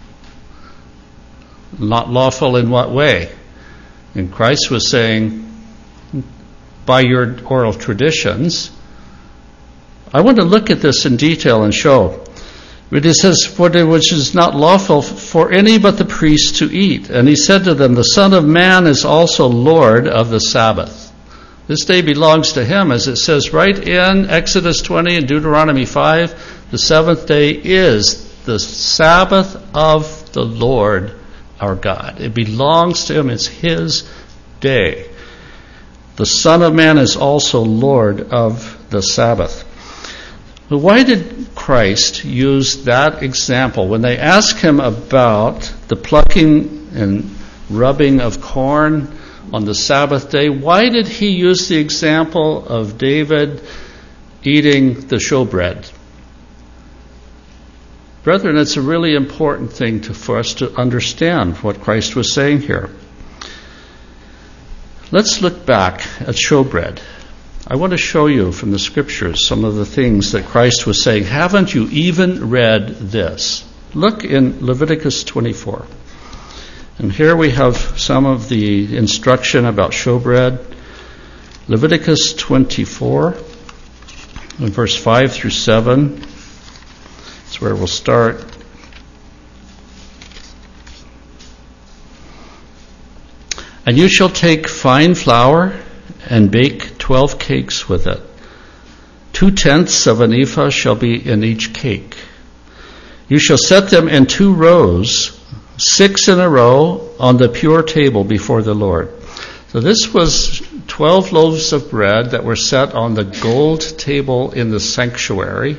Not lawful in what way? And Christ was saying, by your oral traditions. I want to look at this in detail and show. But it says, which is not lawful for any but the priest to eat. And he said to them, the Son of Man is also Lord of the Sabbath. This day belongs to him, as it says right in Exodus 20 and Deuteronomy 5. The seventh day is the Sabbath of the Lord our God. It belongs to him. It's his day. The Son of Man is also Lord of the Sabbath. But why did Christ use that example? When they ask him about the plucking and rubbing of corn on the Sabbath day, why did he use the example of David eating the showbread? Brethren, it's a really important thing for us to understand what Christ was saying here. Let's look back at showbread. I want to show you from the Scriptures some of the things that Christ was saying. Haven't you even read this? Look in Leviticus 24. And here we have some of the instruction about showbread. Leviticus 24, in verse 5 through 7. That's where we'll start. And you shall take fine flour and bake 12 cakes with it. 2/10 of an ephah shall be in each cake. You shall set them in 2 rows, 6 in a row, on the pure table before the Lord. So this was 12 loaves of bread that were set on the gold table in the sanctuary.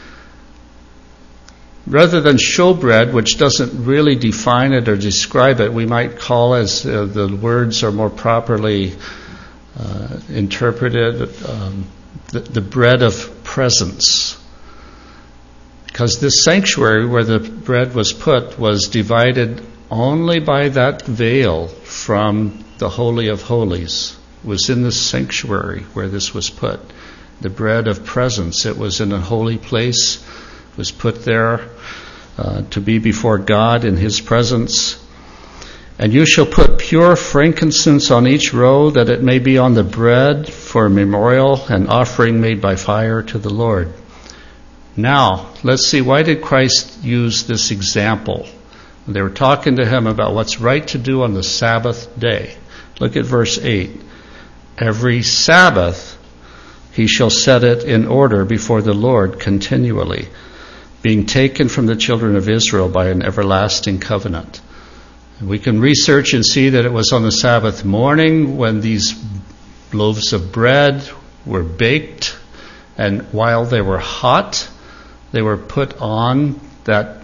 Rather than showbread, which doesn't really define it or describe it, we might call, as the words are more properly interpreted, the bread of presence. Because this sanctuary where the bread was put was divided only by that veil from the Holy of Holies. It was in the sanctuary where this was put. The bread of presence. It was in a holy place. It was put there to be before God in His presence. And you shall put pure frankincense on each row, that it may be on the bread for a memorial, an offering made by fire to the Lord. Now, let's see, why did Christ use this example? They were talking to Him about what's right to do on the Sabbath day. Look at verse 8. Every Sabbath He shall set it in order before the Lord continually, being taken from the children of Israel by an everlasting covenant. We can research and see that it was on the Sabbath morning when these loaves of bread were baked, and while they were hot, they were put on that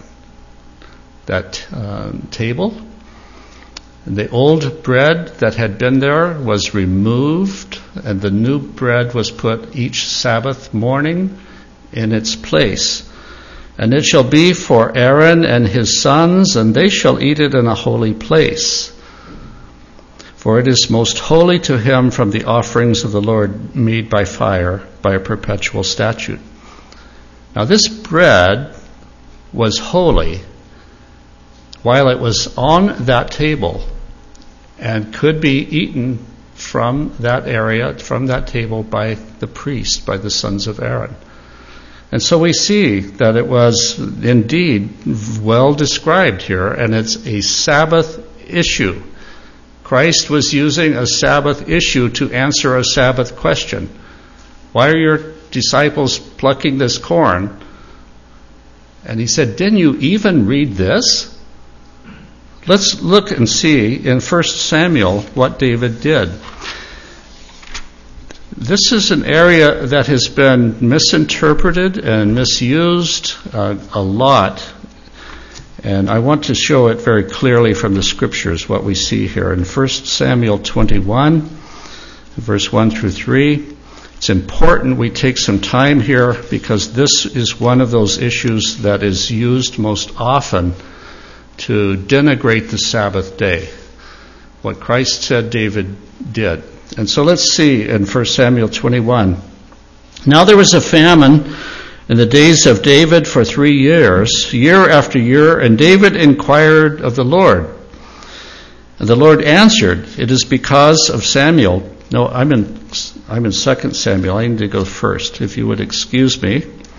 table. And the old bread that had been there was removed, and the new bread was put each Sabbath morning in its place. And it shall be for Aaron and his sons, and they shall eat it in a holy place. For it is most holy to him from the offerings of the Lord made by fire, by a perpetual statute. Now this bread was holy while it was on that table and could be eaten from that area, from that table, by the priest, by the sons of Aaron. And so we see that it was indeed well described here, and it's a Sabbath issue. Christ was using a Sabbath issue to answer a Sabbath question. Why are your disciples plucking this corn? And He said, didn't you even read this? Let's look and see in 1 Samuel what David did. This is an area that has been misinterpreted and misused a lot, and I want to show it very clearly from the Scriptures, what we see here. In 1 Samuel 21, verse 1 through 3, it's important we take some time here because this is one of those issues that is used most often to denigrate the Sabbath day. What Christ said David did. And so let's see in 1 Samuel 21. Now there was a famine in the days of David for 3 years, year after year, and David inquired of the Lord. And the Lord answered, it is because of Samuel. No, I'm in 2 Samuel. I need to go first, if you would excuse me.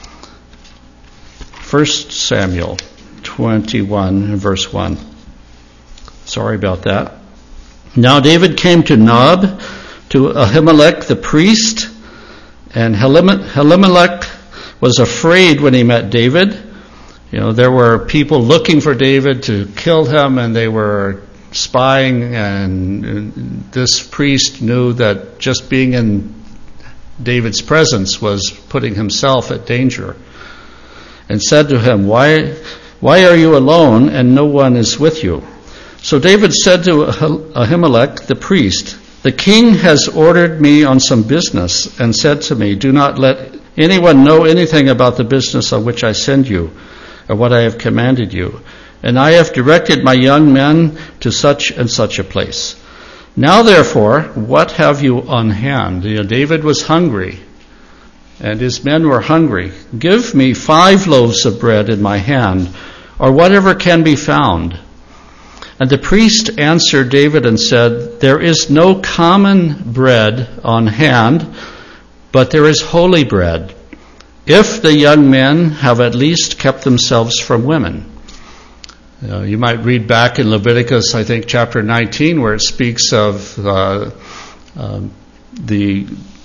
1 Samuel 21, verse 1. Sorry about that. Now David came to Nob, to Ahimelech the priest, and Ahimelech was afraid when he met David. You know, there were people looking for David to kill him, and they were spying, and this priest knew that just being in David's presence was putting himself at danger, and said to him, Why are you alone and no one is with you? So David said to Ahimelech the priest, the king has ordered me on some business and said to me, do not let anyone know anything about the business on which I send you or what I have commanded you. And I have directed my young men to such and such a place. Now therefore, what have you on hand? You know, David was hungry and his men were hungry. Give me 5 loaves of bread in my hand, or whatever can be found. And the priest answered David and said, there is no common bread on hand, but there is holy bread, if the young men have at least kept themselves from women. You might read back in Leviticus, I think, chapter 19, where it speaks of the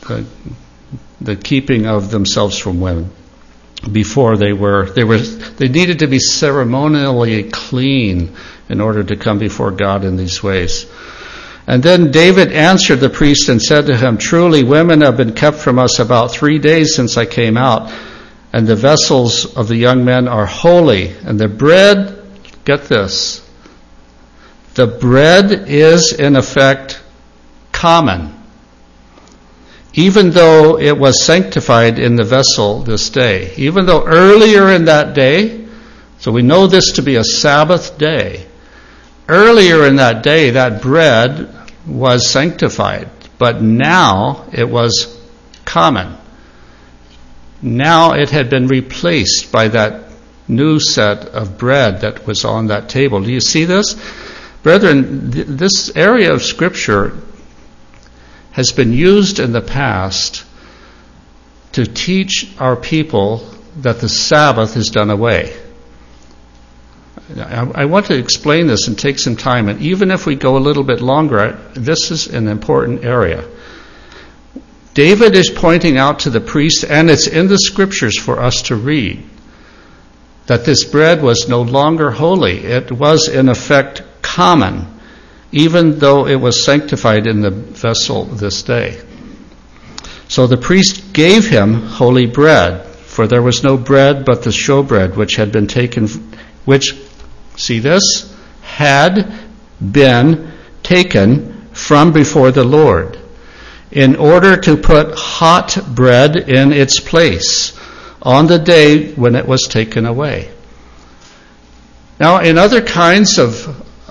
the keeping of themselves from women. Before they needed to be ceremonially clean in order to come before God in these ways. And then David answered the priest and said to him, "Truly women have been kept from us about 3 days since I came out, and the vessels of the young men are holy, and the bread," get this, "the bread is in effect common, even though it was sanctified in the vessel this day." Even though earlier in that day, so we know this to be a Sabbath day, earlier in that day that bread was sanctified, but now it was common. Now it had been replaced by that new set of bread that was on that table. Do you see this? Brethren, this area of Scripture has been used in the past to teach our people that the Sabbath is done away. I want to explain this and take some time, and even if we go a little bit longer, this is an important area. David is pointing out to the priest, and it's in the Scriptures for us to read, that this bread was no longer holy. It was in effect common, even though it was sanctified in the vessel this day. So the priest gave him holy bread, for there was no bread but the showbread, which had been taken, which, see this, had been taken from before the Lord, in order to put hot bread in its place on the day when it was taken away. Now, in other kinds of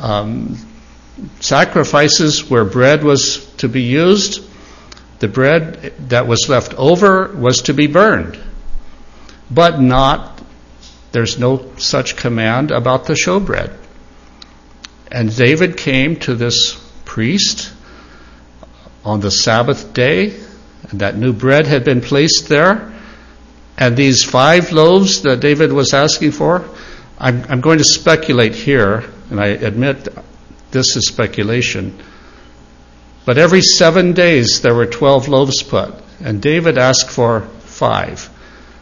sacrifices where bread was to be used, the bread that was left over was to be burned. But there's no such command about the showbread. And David came to this priest on the Sabbath day, and that new bread had been placed there. And these 5 loaves that David was asking for, I'm going to speculate here, and I admit this is speculation. But every 7 days there were 12 loaves put, and David asked for 5.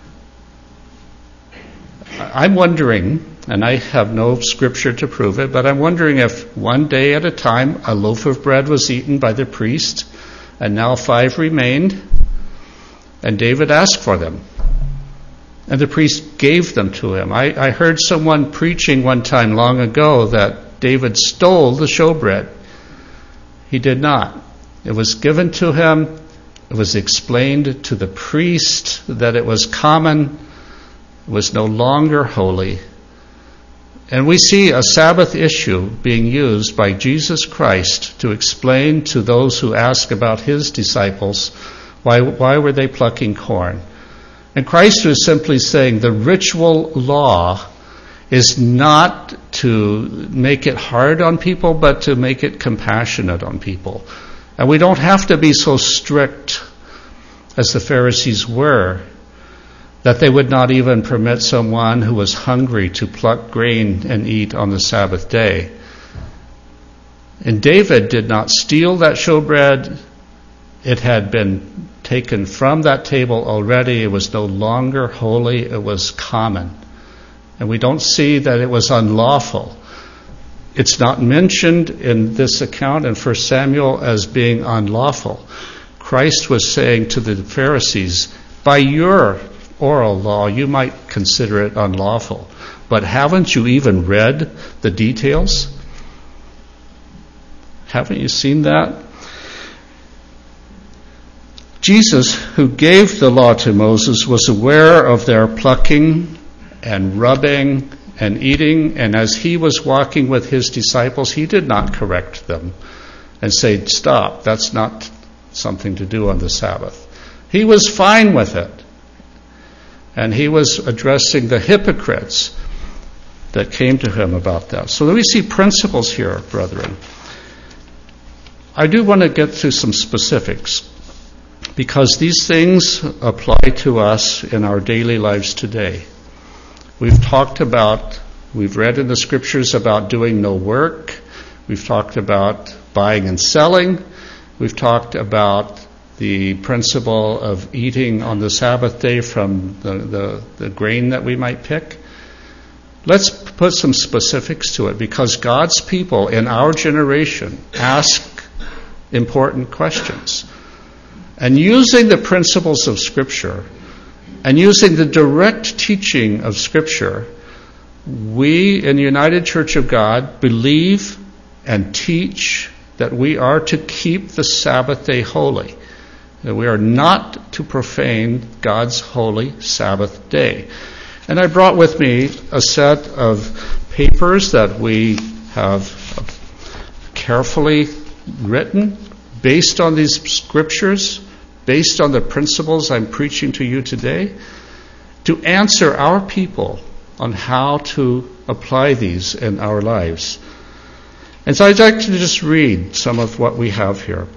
I'm wondering, and I have no scripture to prove it, but I'm wondering if one day at a time a loaf of bread was eaten by the priest, and now 5 remained, and David asked for them. And the priest gave them to him. I heard someone preaching one time long ago that David stole the showbread. He did not. It was given to him. It was explained to the priest that it was common, it was no longer holy. And we see a Sabbath issue being used by Jesus Christ to explain to those who ask about his disciples, why were they plucking corn? And Christ was simply saying the ritual law is not to make it hard on people, but to make it compassionate on people. And we don't have to be so strict as the Pharisees were, that they would not even permit someone who was hungry to pluck grain and eat on the Sabbath day. And David did not steal that showbread. It had been taken from that table already. It was no longer holy. It was common. And we don't see that it was unlawful. It's not mentioned in this account in 1 Samuel as being unlawful. Christ was saying to the Pharisees, by your oral law, you might consider it unlawful. But haven't you even read the details? Haven't you seen that? Jesus, who gave the law to Moses, was aware of their plucking and rubbing and eating, and as he was walking with his disciples, he did not correct them and say, stop, that's not something to do on the Sabbath. He was fine with it. And he was addressing the hypocrites that came to him about that. So we see principles here, brethren. I do want to get to some specifics, because these things apply to us in our daily lives today. We've read in the scriptures about doing no work. We've talked about buying and selling. We've talked about the principle of eating on the Sabbath day from the grain that we might pick. Let's put some specifics to it, because God's people in our generation ask important questions. And using the principles of Scripture and using the direct teaching of Scripture, we in the United Church of God believe and teach that we are to keep the Sabbath day holy, that we are not to profane God's holy Sabbath day. And I brought with me a set of papers that we have carefully written based on these scriptures, based on the principles I'm preaching to you today, to answer our people on how to apply these in our lives. And so I'd like to just read some of what we have here.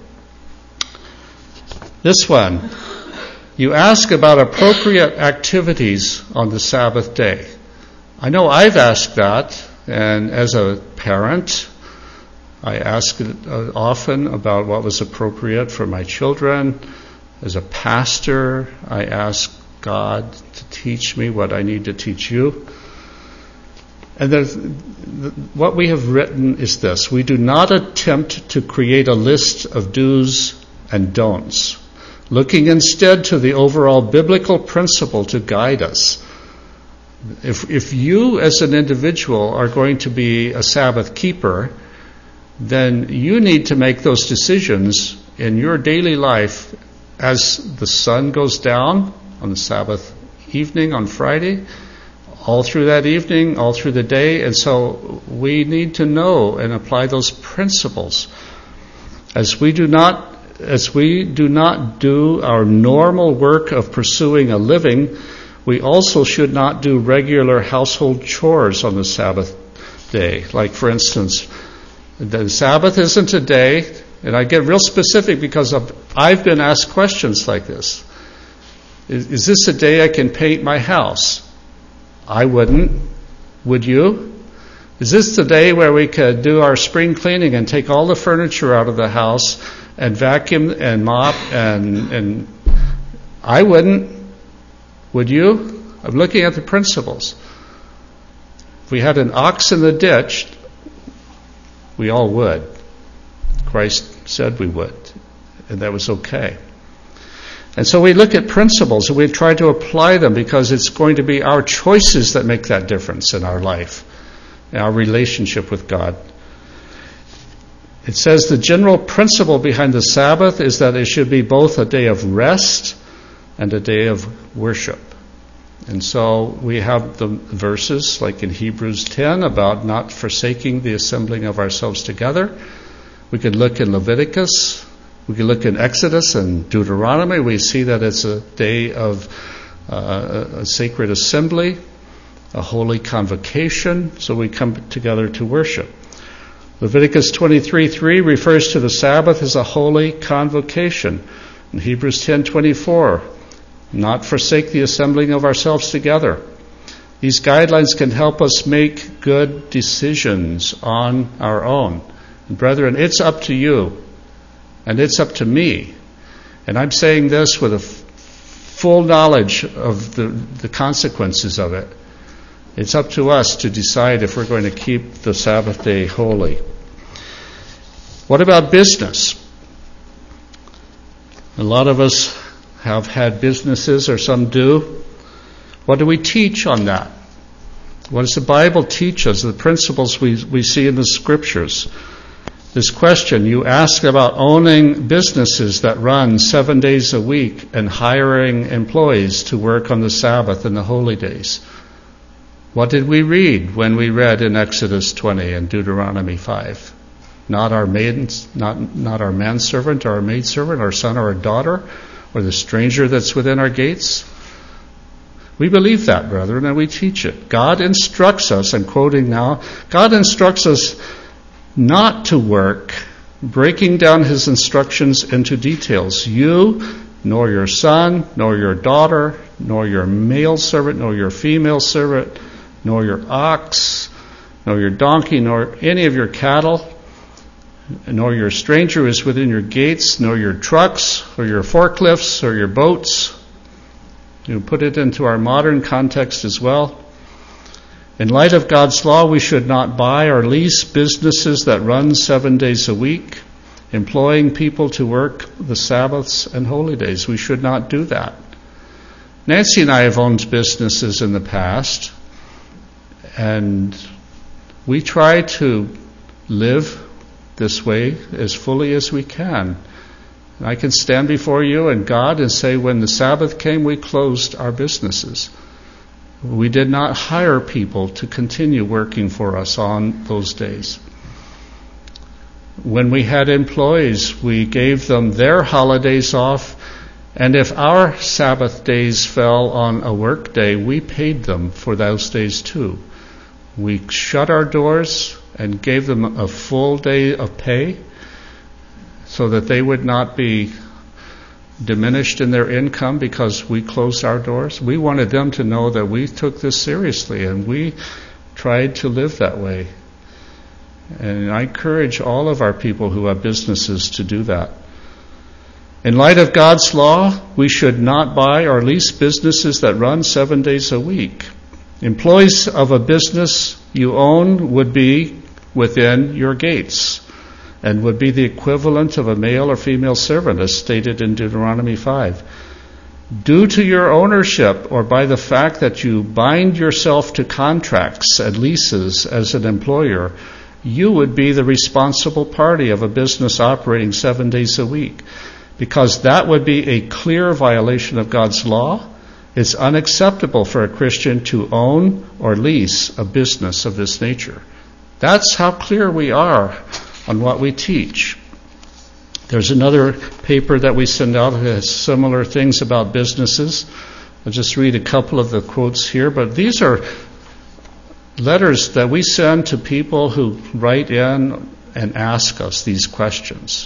This one, you ask about appropriate activities on the Sabbath day. I know I've asked that, and as a parent, I asked often about what was appropriate for my children. As a pastor, I ask God to teach me what I need to teach you. And what we have written is this: we do not attempt to create a list of do's and don'ts, looking instead to the overall biblical principle to guide us. If you as an individual are going to be a Sabbath keeper, then you need to make those decisions in your daily life as the sun goes down on the Sabbath evening on Friday, all through that evening, all through the day. And so we need to know and apply those principles. As we do not do our normal work of pursuing a living, we also should not do regular household chores on the Sabbath day. Like, for instance, the Sabbath isn't a day, and I get real specific because I've been asked questions like this. Is this a day I can paint my house? I wouldn't. Would you? Is this the day where we could do our spring cleaning and take all the furniture out of the house and vacuum and mop? And I wouldn't. Would you? I'm looking at the principles. If we had an ox in the ditch, we all would. Christ said we would, and that was okay. And so we look at principles and we try to apply them, because it's going to be our choices that make that difference in our life, in our relationship with God. It says the general principle behind the Sabbath is that it should be both a day of rest and a day of worship. And so we have the verses like in Hebrews 10 about not forsaking the assembling of ourselves together. We could look in Leviticus. We could look in Exodus and Deuteronomy. We see that it's a day of a sacred assembly, a holy convocation, so we come together to worship. Leviticus 23:3 refers to the Sabbath as a holy convocation. In Hebrews 10:24, not forsake the assembling of ourselves together. These guidelines can help us make good decisions on our own. And brethren, it's up to you, and it's up to me. And I'm saying this with a full knowledge of the consequences of it. It's up to us to decide if we're going to keep the Sabbath day holy. What about business? A lot of us have had businesses, or some do. What do we teach on that? What does the Bible teach us? The principles we see in the Scriptures. This question, you ask about owning businesses that run 7 days a week and hiring employees to work on the Sabbath and the holy days. What did we read when we read in Exodus 20 and Deuteronomy 5? Not our our manservant or our maidservant, our son or our daughter, or the stranger that's within our gates. We believe that, brethren, and we teach it. God instructs us, I'm quoting now, God instructs us not to work, breaking down his instructions into details. You, nor your son, nor your daughter, nor your male servant, nor your female servant, nor your ox, nor your donkey, nor any of your cattle, nor your stranger is within your gates, nor your trucks, or your forklifts, or your boats. You put it into our modern context as well. In light of God's law, we should not buy or lease businesses that run 7 days a week, employing people to work the Sabbaths and holy days. We should not do that. Nancy and I have owned businesses in the past, and we try to live this way as fully as we can. And I can stand before you and God and say, when the Sabbath came, we closed our businesses. We did not hire people to continue working for us on those days. When we had employees, we gave them their holidays off, and if our Sabbath days fell on a work day, we paid them for those days too. We shut our doors and gave them a full day of pay so that they would not be diminished in their income because we closed our doors. We wanted them to know that we took this seriously, and we tried to live that way. And I encourage all of our people who have businesses to do that. In light of God's law, we should not buy or lease businesses that run 7 days a week. Employees of a business you own would be within your gates and would be the equivalent of a male or female servant, as stated in Deuteronomy 5. Due to your ownership, or by the fact that you bind yourself to contracts and leases as an employer, you would be the responsible party of a business operating 7 days a week, because that would be a clear violation of God's law. It's unacceptable for a Christian to own or lease a business of this nature. That's how clear we are on what we teach. There's another paper that we send out that has similar things about businesses. I'll just read a couple of the quotes here, but these are letters that we send to people who write in and ask us these questions.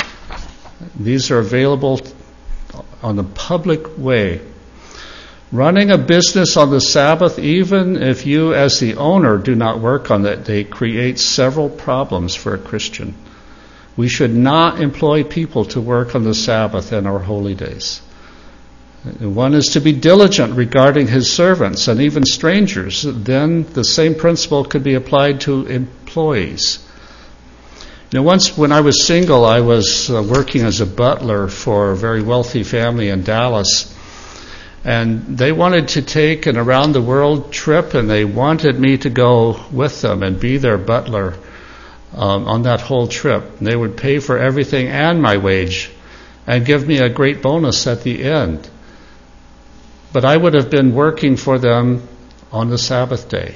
These are available on the public way. Running a business on the Sabbath, even if you as the owner do not work on that day, creates several problems for a Christian. We should not employ people to work on the Sabbath and our holy days. One is to be diligent regarding his servants and even strangers. Then the same principle could be applied to employees. Once when I was single, I was working as a butler for a very wealthy family in Dallas. And they wanted to take an around-the-world trip, and they wanted me to go with them and be their butler on that whole trip. And they would pay for everything and my wage and give me a great bonus at the end. But I would have been working for them on the Sabbath day,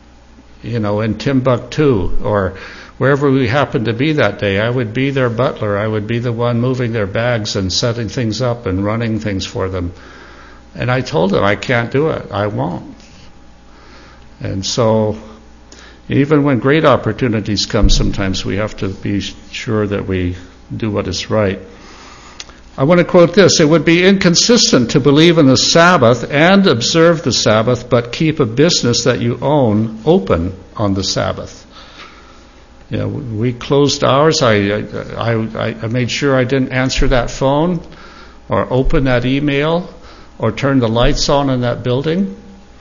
in Timbuktu or wherever we happened to be that day. I would be their butler. I would be the one moving their bags and setting things up and running things for them. And I told them, I can't do it. I won't. And so, even when great opportunities come, sometimes we have to be sure that we do what is right. I want to quote this. It would be inconsistent to believe in the Sabbath and observe the Sabbath, but keep a business that you own open on the Sabbath. We closed ours. I made sure I didn't answer that phone or open that email or turn the lights on in that building.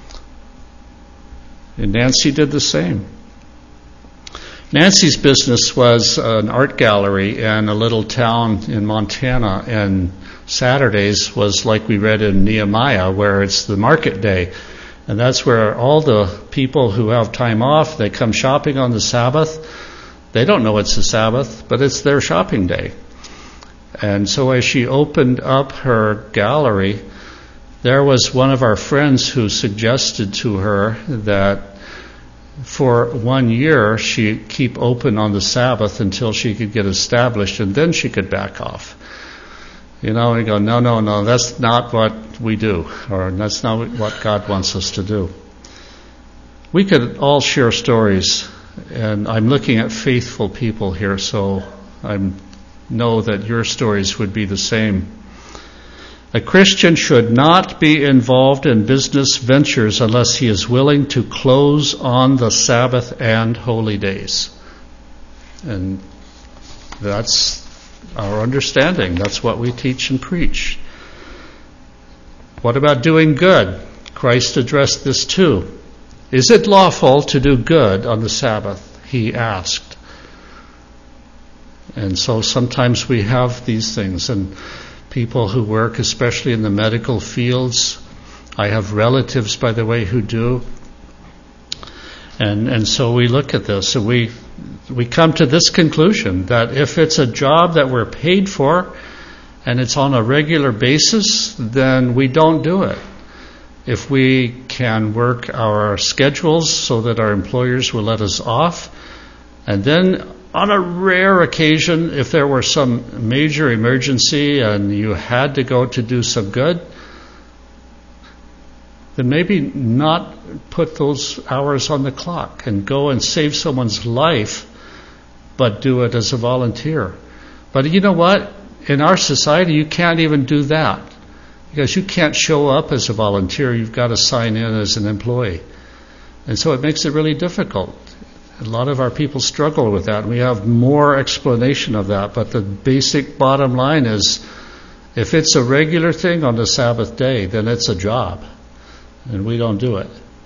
And Nancy did the same. Nancy's business was an art gallery in a little town in Montana, and Saturdays was like we read in Nehemiah, where it's the market day. And that's where all the people who have time off, they come shopping on the Sabbath. They don't know it's the Sabbath, but it's their shopping day. And so as she opened up her gallery, there was one of our friends who suggested to her that for 1 year she keep open on the Sabbath until she could get established, and then she could back off. We go, no, that's not what we do, or that's not what God wants us to do. We could all share stories, and I'm looking at faithful people here, so I know that your stories would be the same. A Christian should not be involved in business ventures unless he is willing to close on the Sabbath and holy days. And That's our understanding. That's what we teach and preach. What about doing good? Christ addressed this too. Is it lawful to do good on the Sabbath? He asked. And so sometimes we have these things, and people who work, especially in the medical fields, I have relatives, by the way, who do. And so we look at this, and we come to this conclusion, that if it's a job that we're paid for and it's on a regular basis, then we don't do it. If we can work our schedules so that our employers will let us off, and then on a rare occasion, if there were some major emergency and you had to go to do some good, then maybe not put those hours on the clock and go and save someone's life, but do it as a volunteer. But you know what? In our society, you can't even do that, because you can't show up as a volunteer. You've got to sign in as an employee. And so it makes it really difficult. A lot of our people struggle with that, and we have more explanation of that. But the basic bottom line is, if it's a regular thing on the Sabbath day, then it's a job, and we don't do it.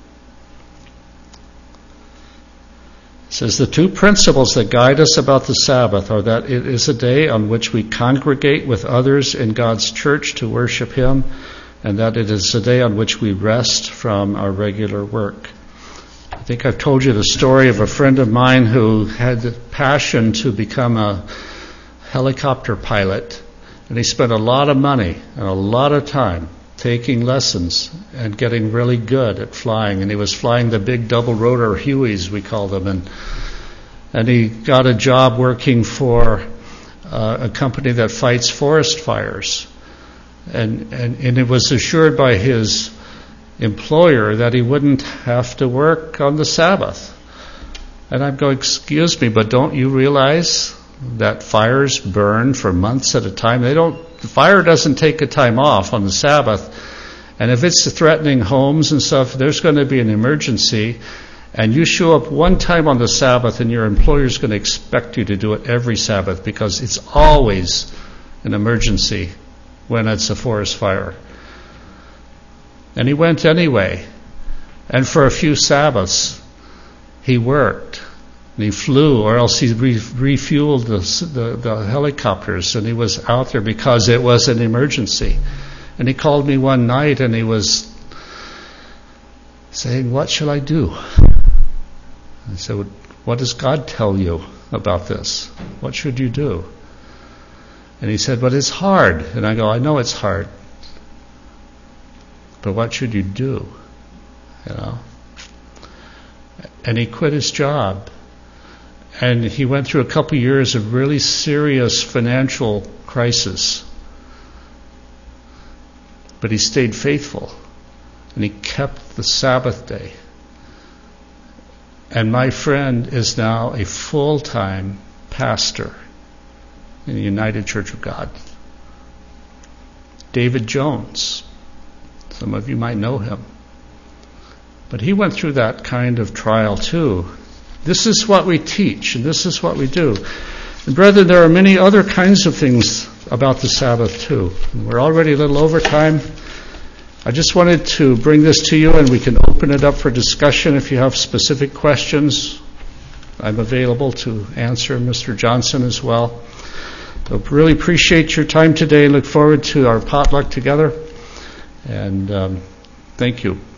It says the two principles that guide us about the Sabbath are that it is a day on which we congregate with others in God's church to worship Him, and that it is a day on which we rest from our regular work. I think I've told you the story of a friend of mine who had the passion to become a helicopter pilot, and he spent a lot of money and a lot of time taking lessons and getting really good at flying. And he was flying the big double rotor Hueys, we call them, and he got a job working for a company that fights forest fires, and it was assured by his employer that he wouldn't have to work on the Sabbath. And I'm going, excuse me, but don't you realize that fires burn for months at a time? The fire doesn't take a time off on the Sabbath. And if it's threatening homes and stuff, there's going to be an emergency, and you show up one time on the Sabbath, and your employer's going to expect you to do it every Sabbath, because it's always an emergency when it's a forest fire. And he went anyway. And for a few Sabbaths, he worked. And he flew, or else he refueled the helicopters, and he was out there because it was an emergency. And he called me one night, and he was saying, "What shall I do?" I said, "What does God tell you about this? What should you do?" And he said, "But it's hard." And I go, "I know it's hard. But what should you do?" You know? And he quit his job. And he went through a couple years of really serious financial crisis. But he stayed faithful. And he kept the Sabbath day. And my friend is now a full-time pastor in the United Church of God. David Jones. Some of you might know him. But he went through that kind of trial too. This is what we teach, and this is what we do. And brethren, there are many other kinds of things about the Sabbath too. And we're already a little over time. I just wanted to bring this to you, and we can open it up for discussion if you have specific questions. I'm available to answer, Mr. Johnson as well. So really appreciate your time today. Look forward to our potluck together. And thank you.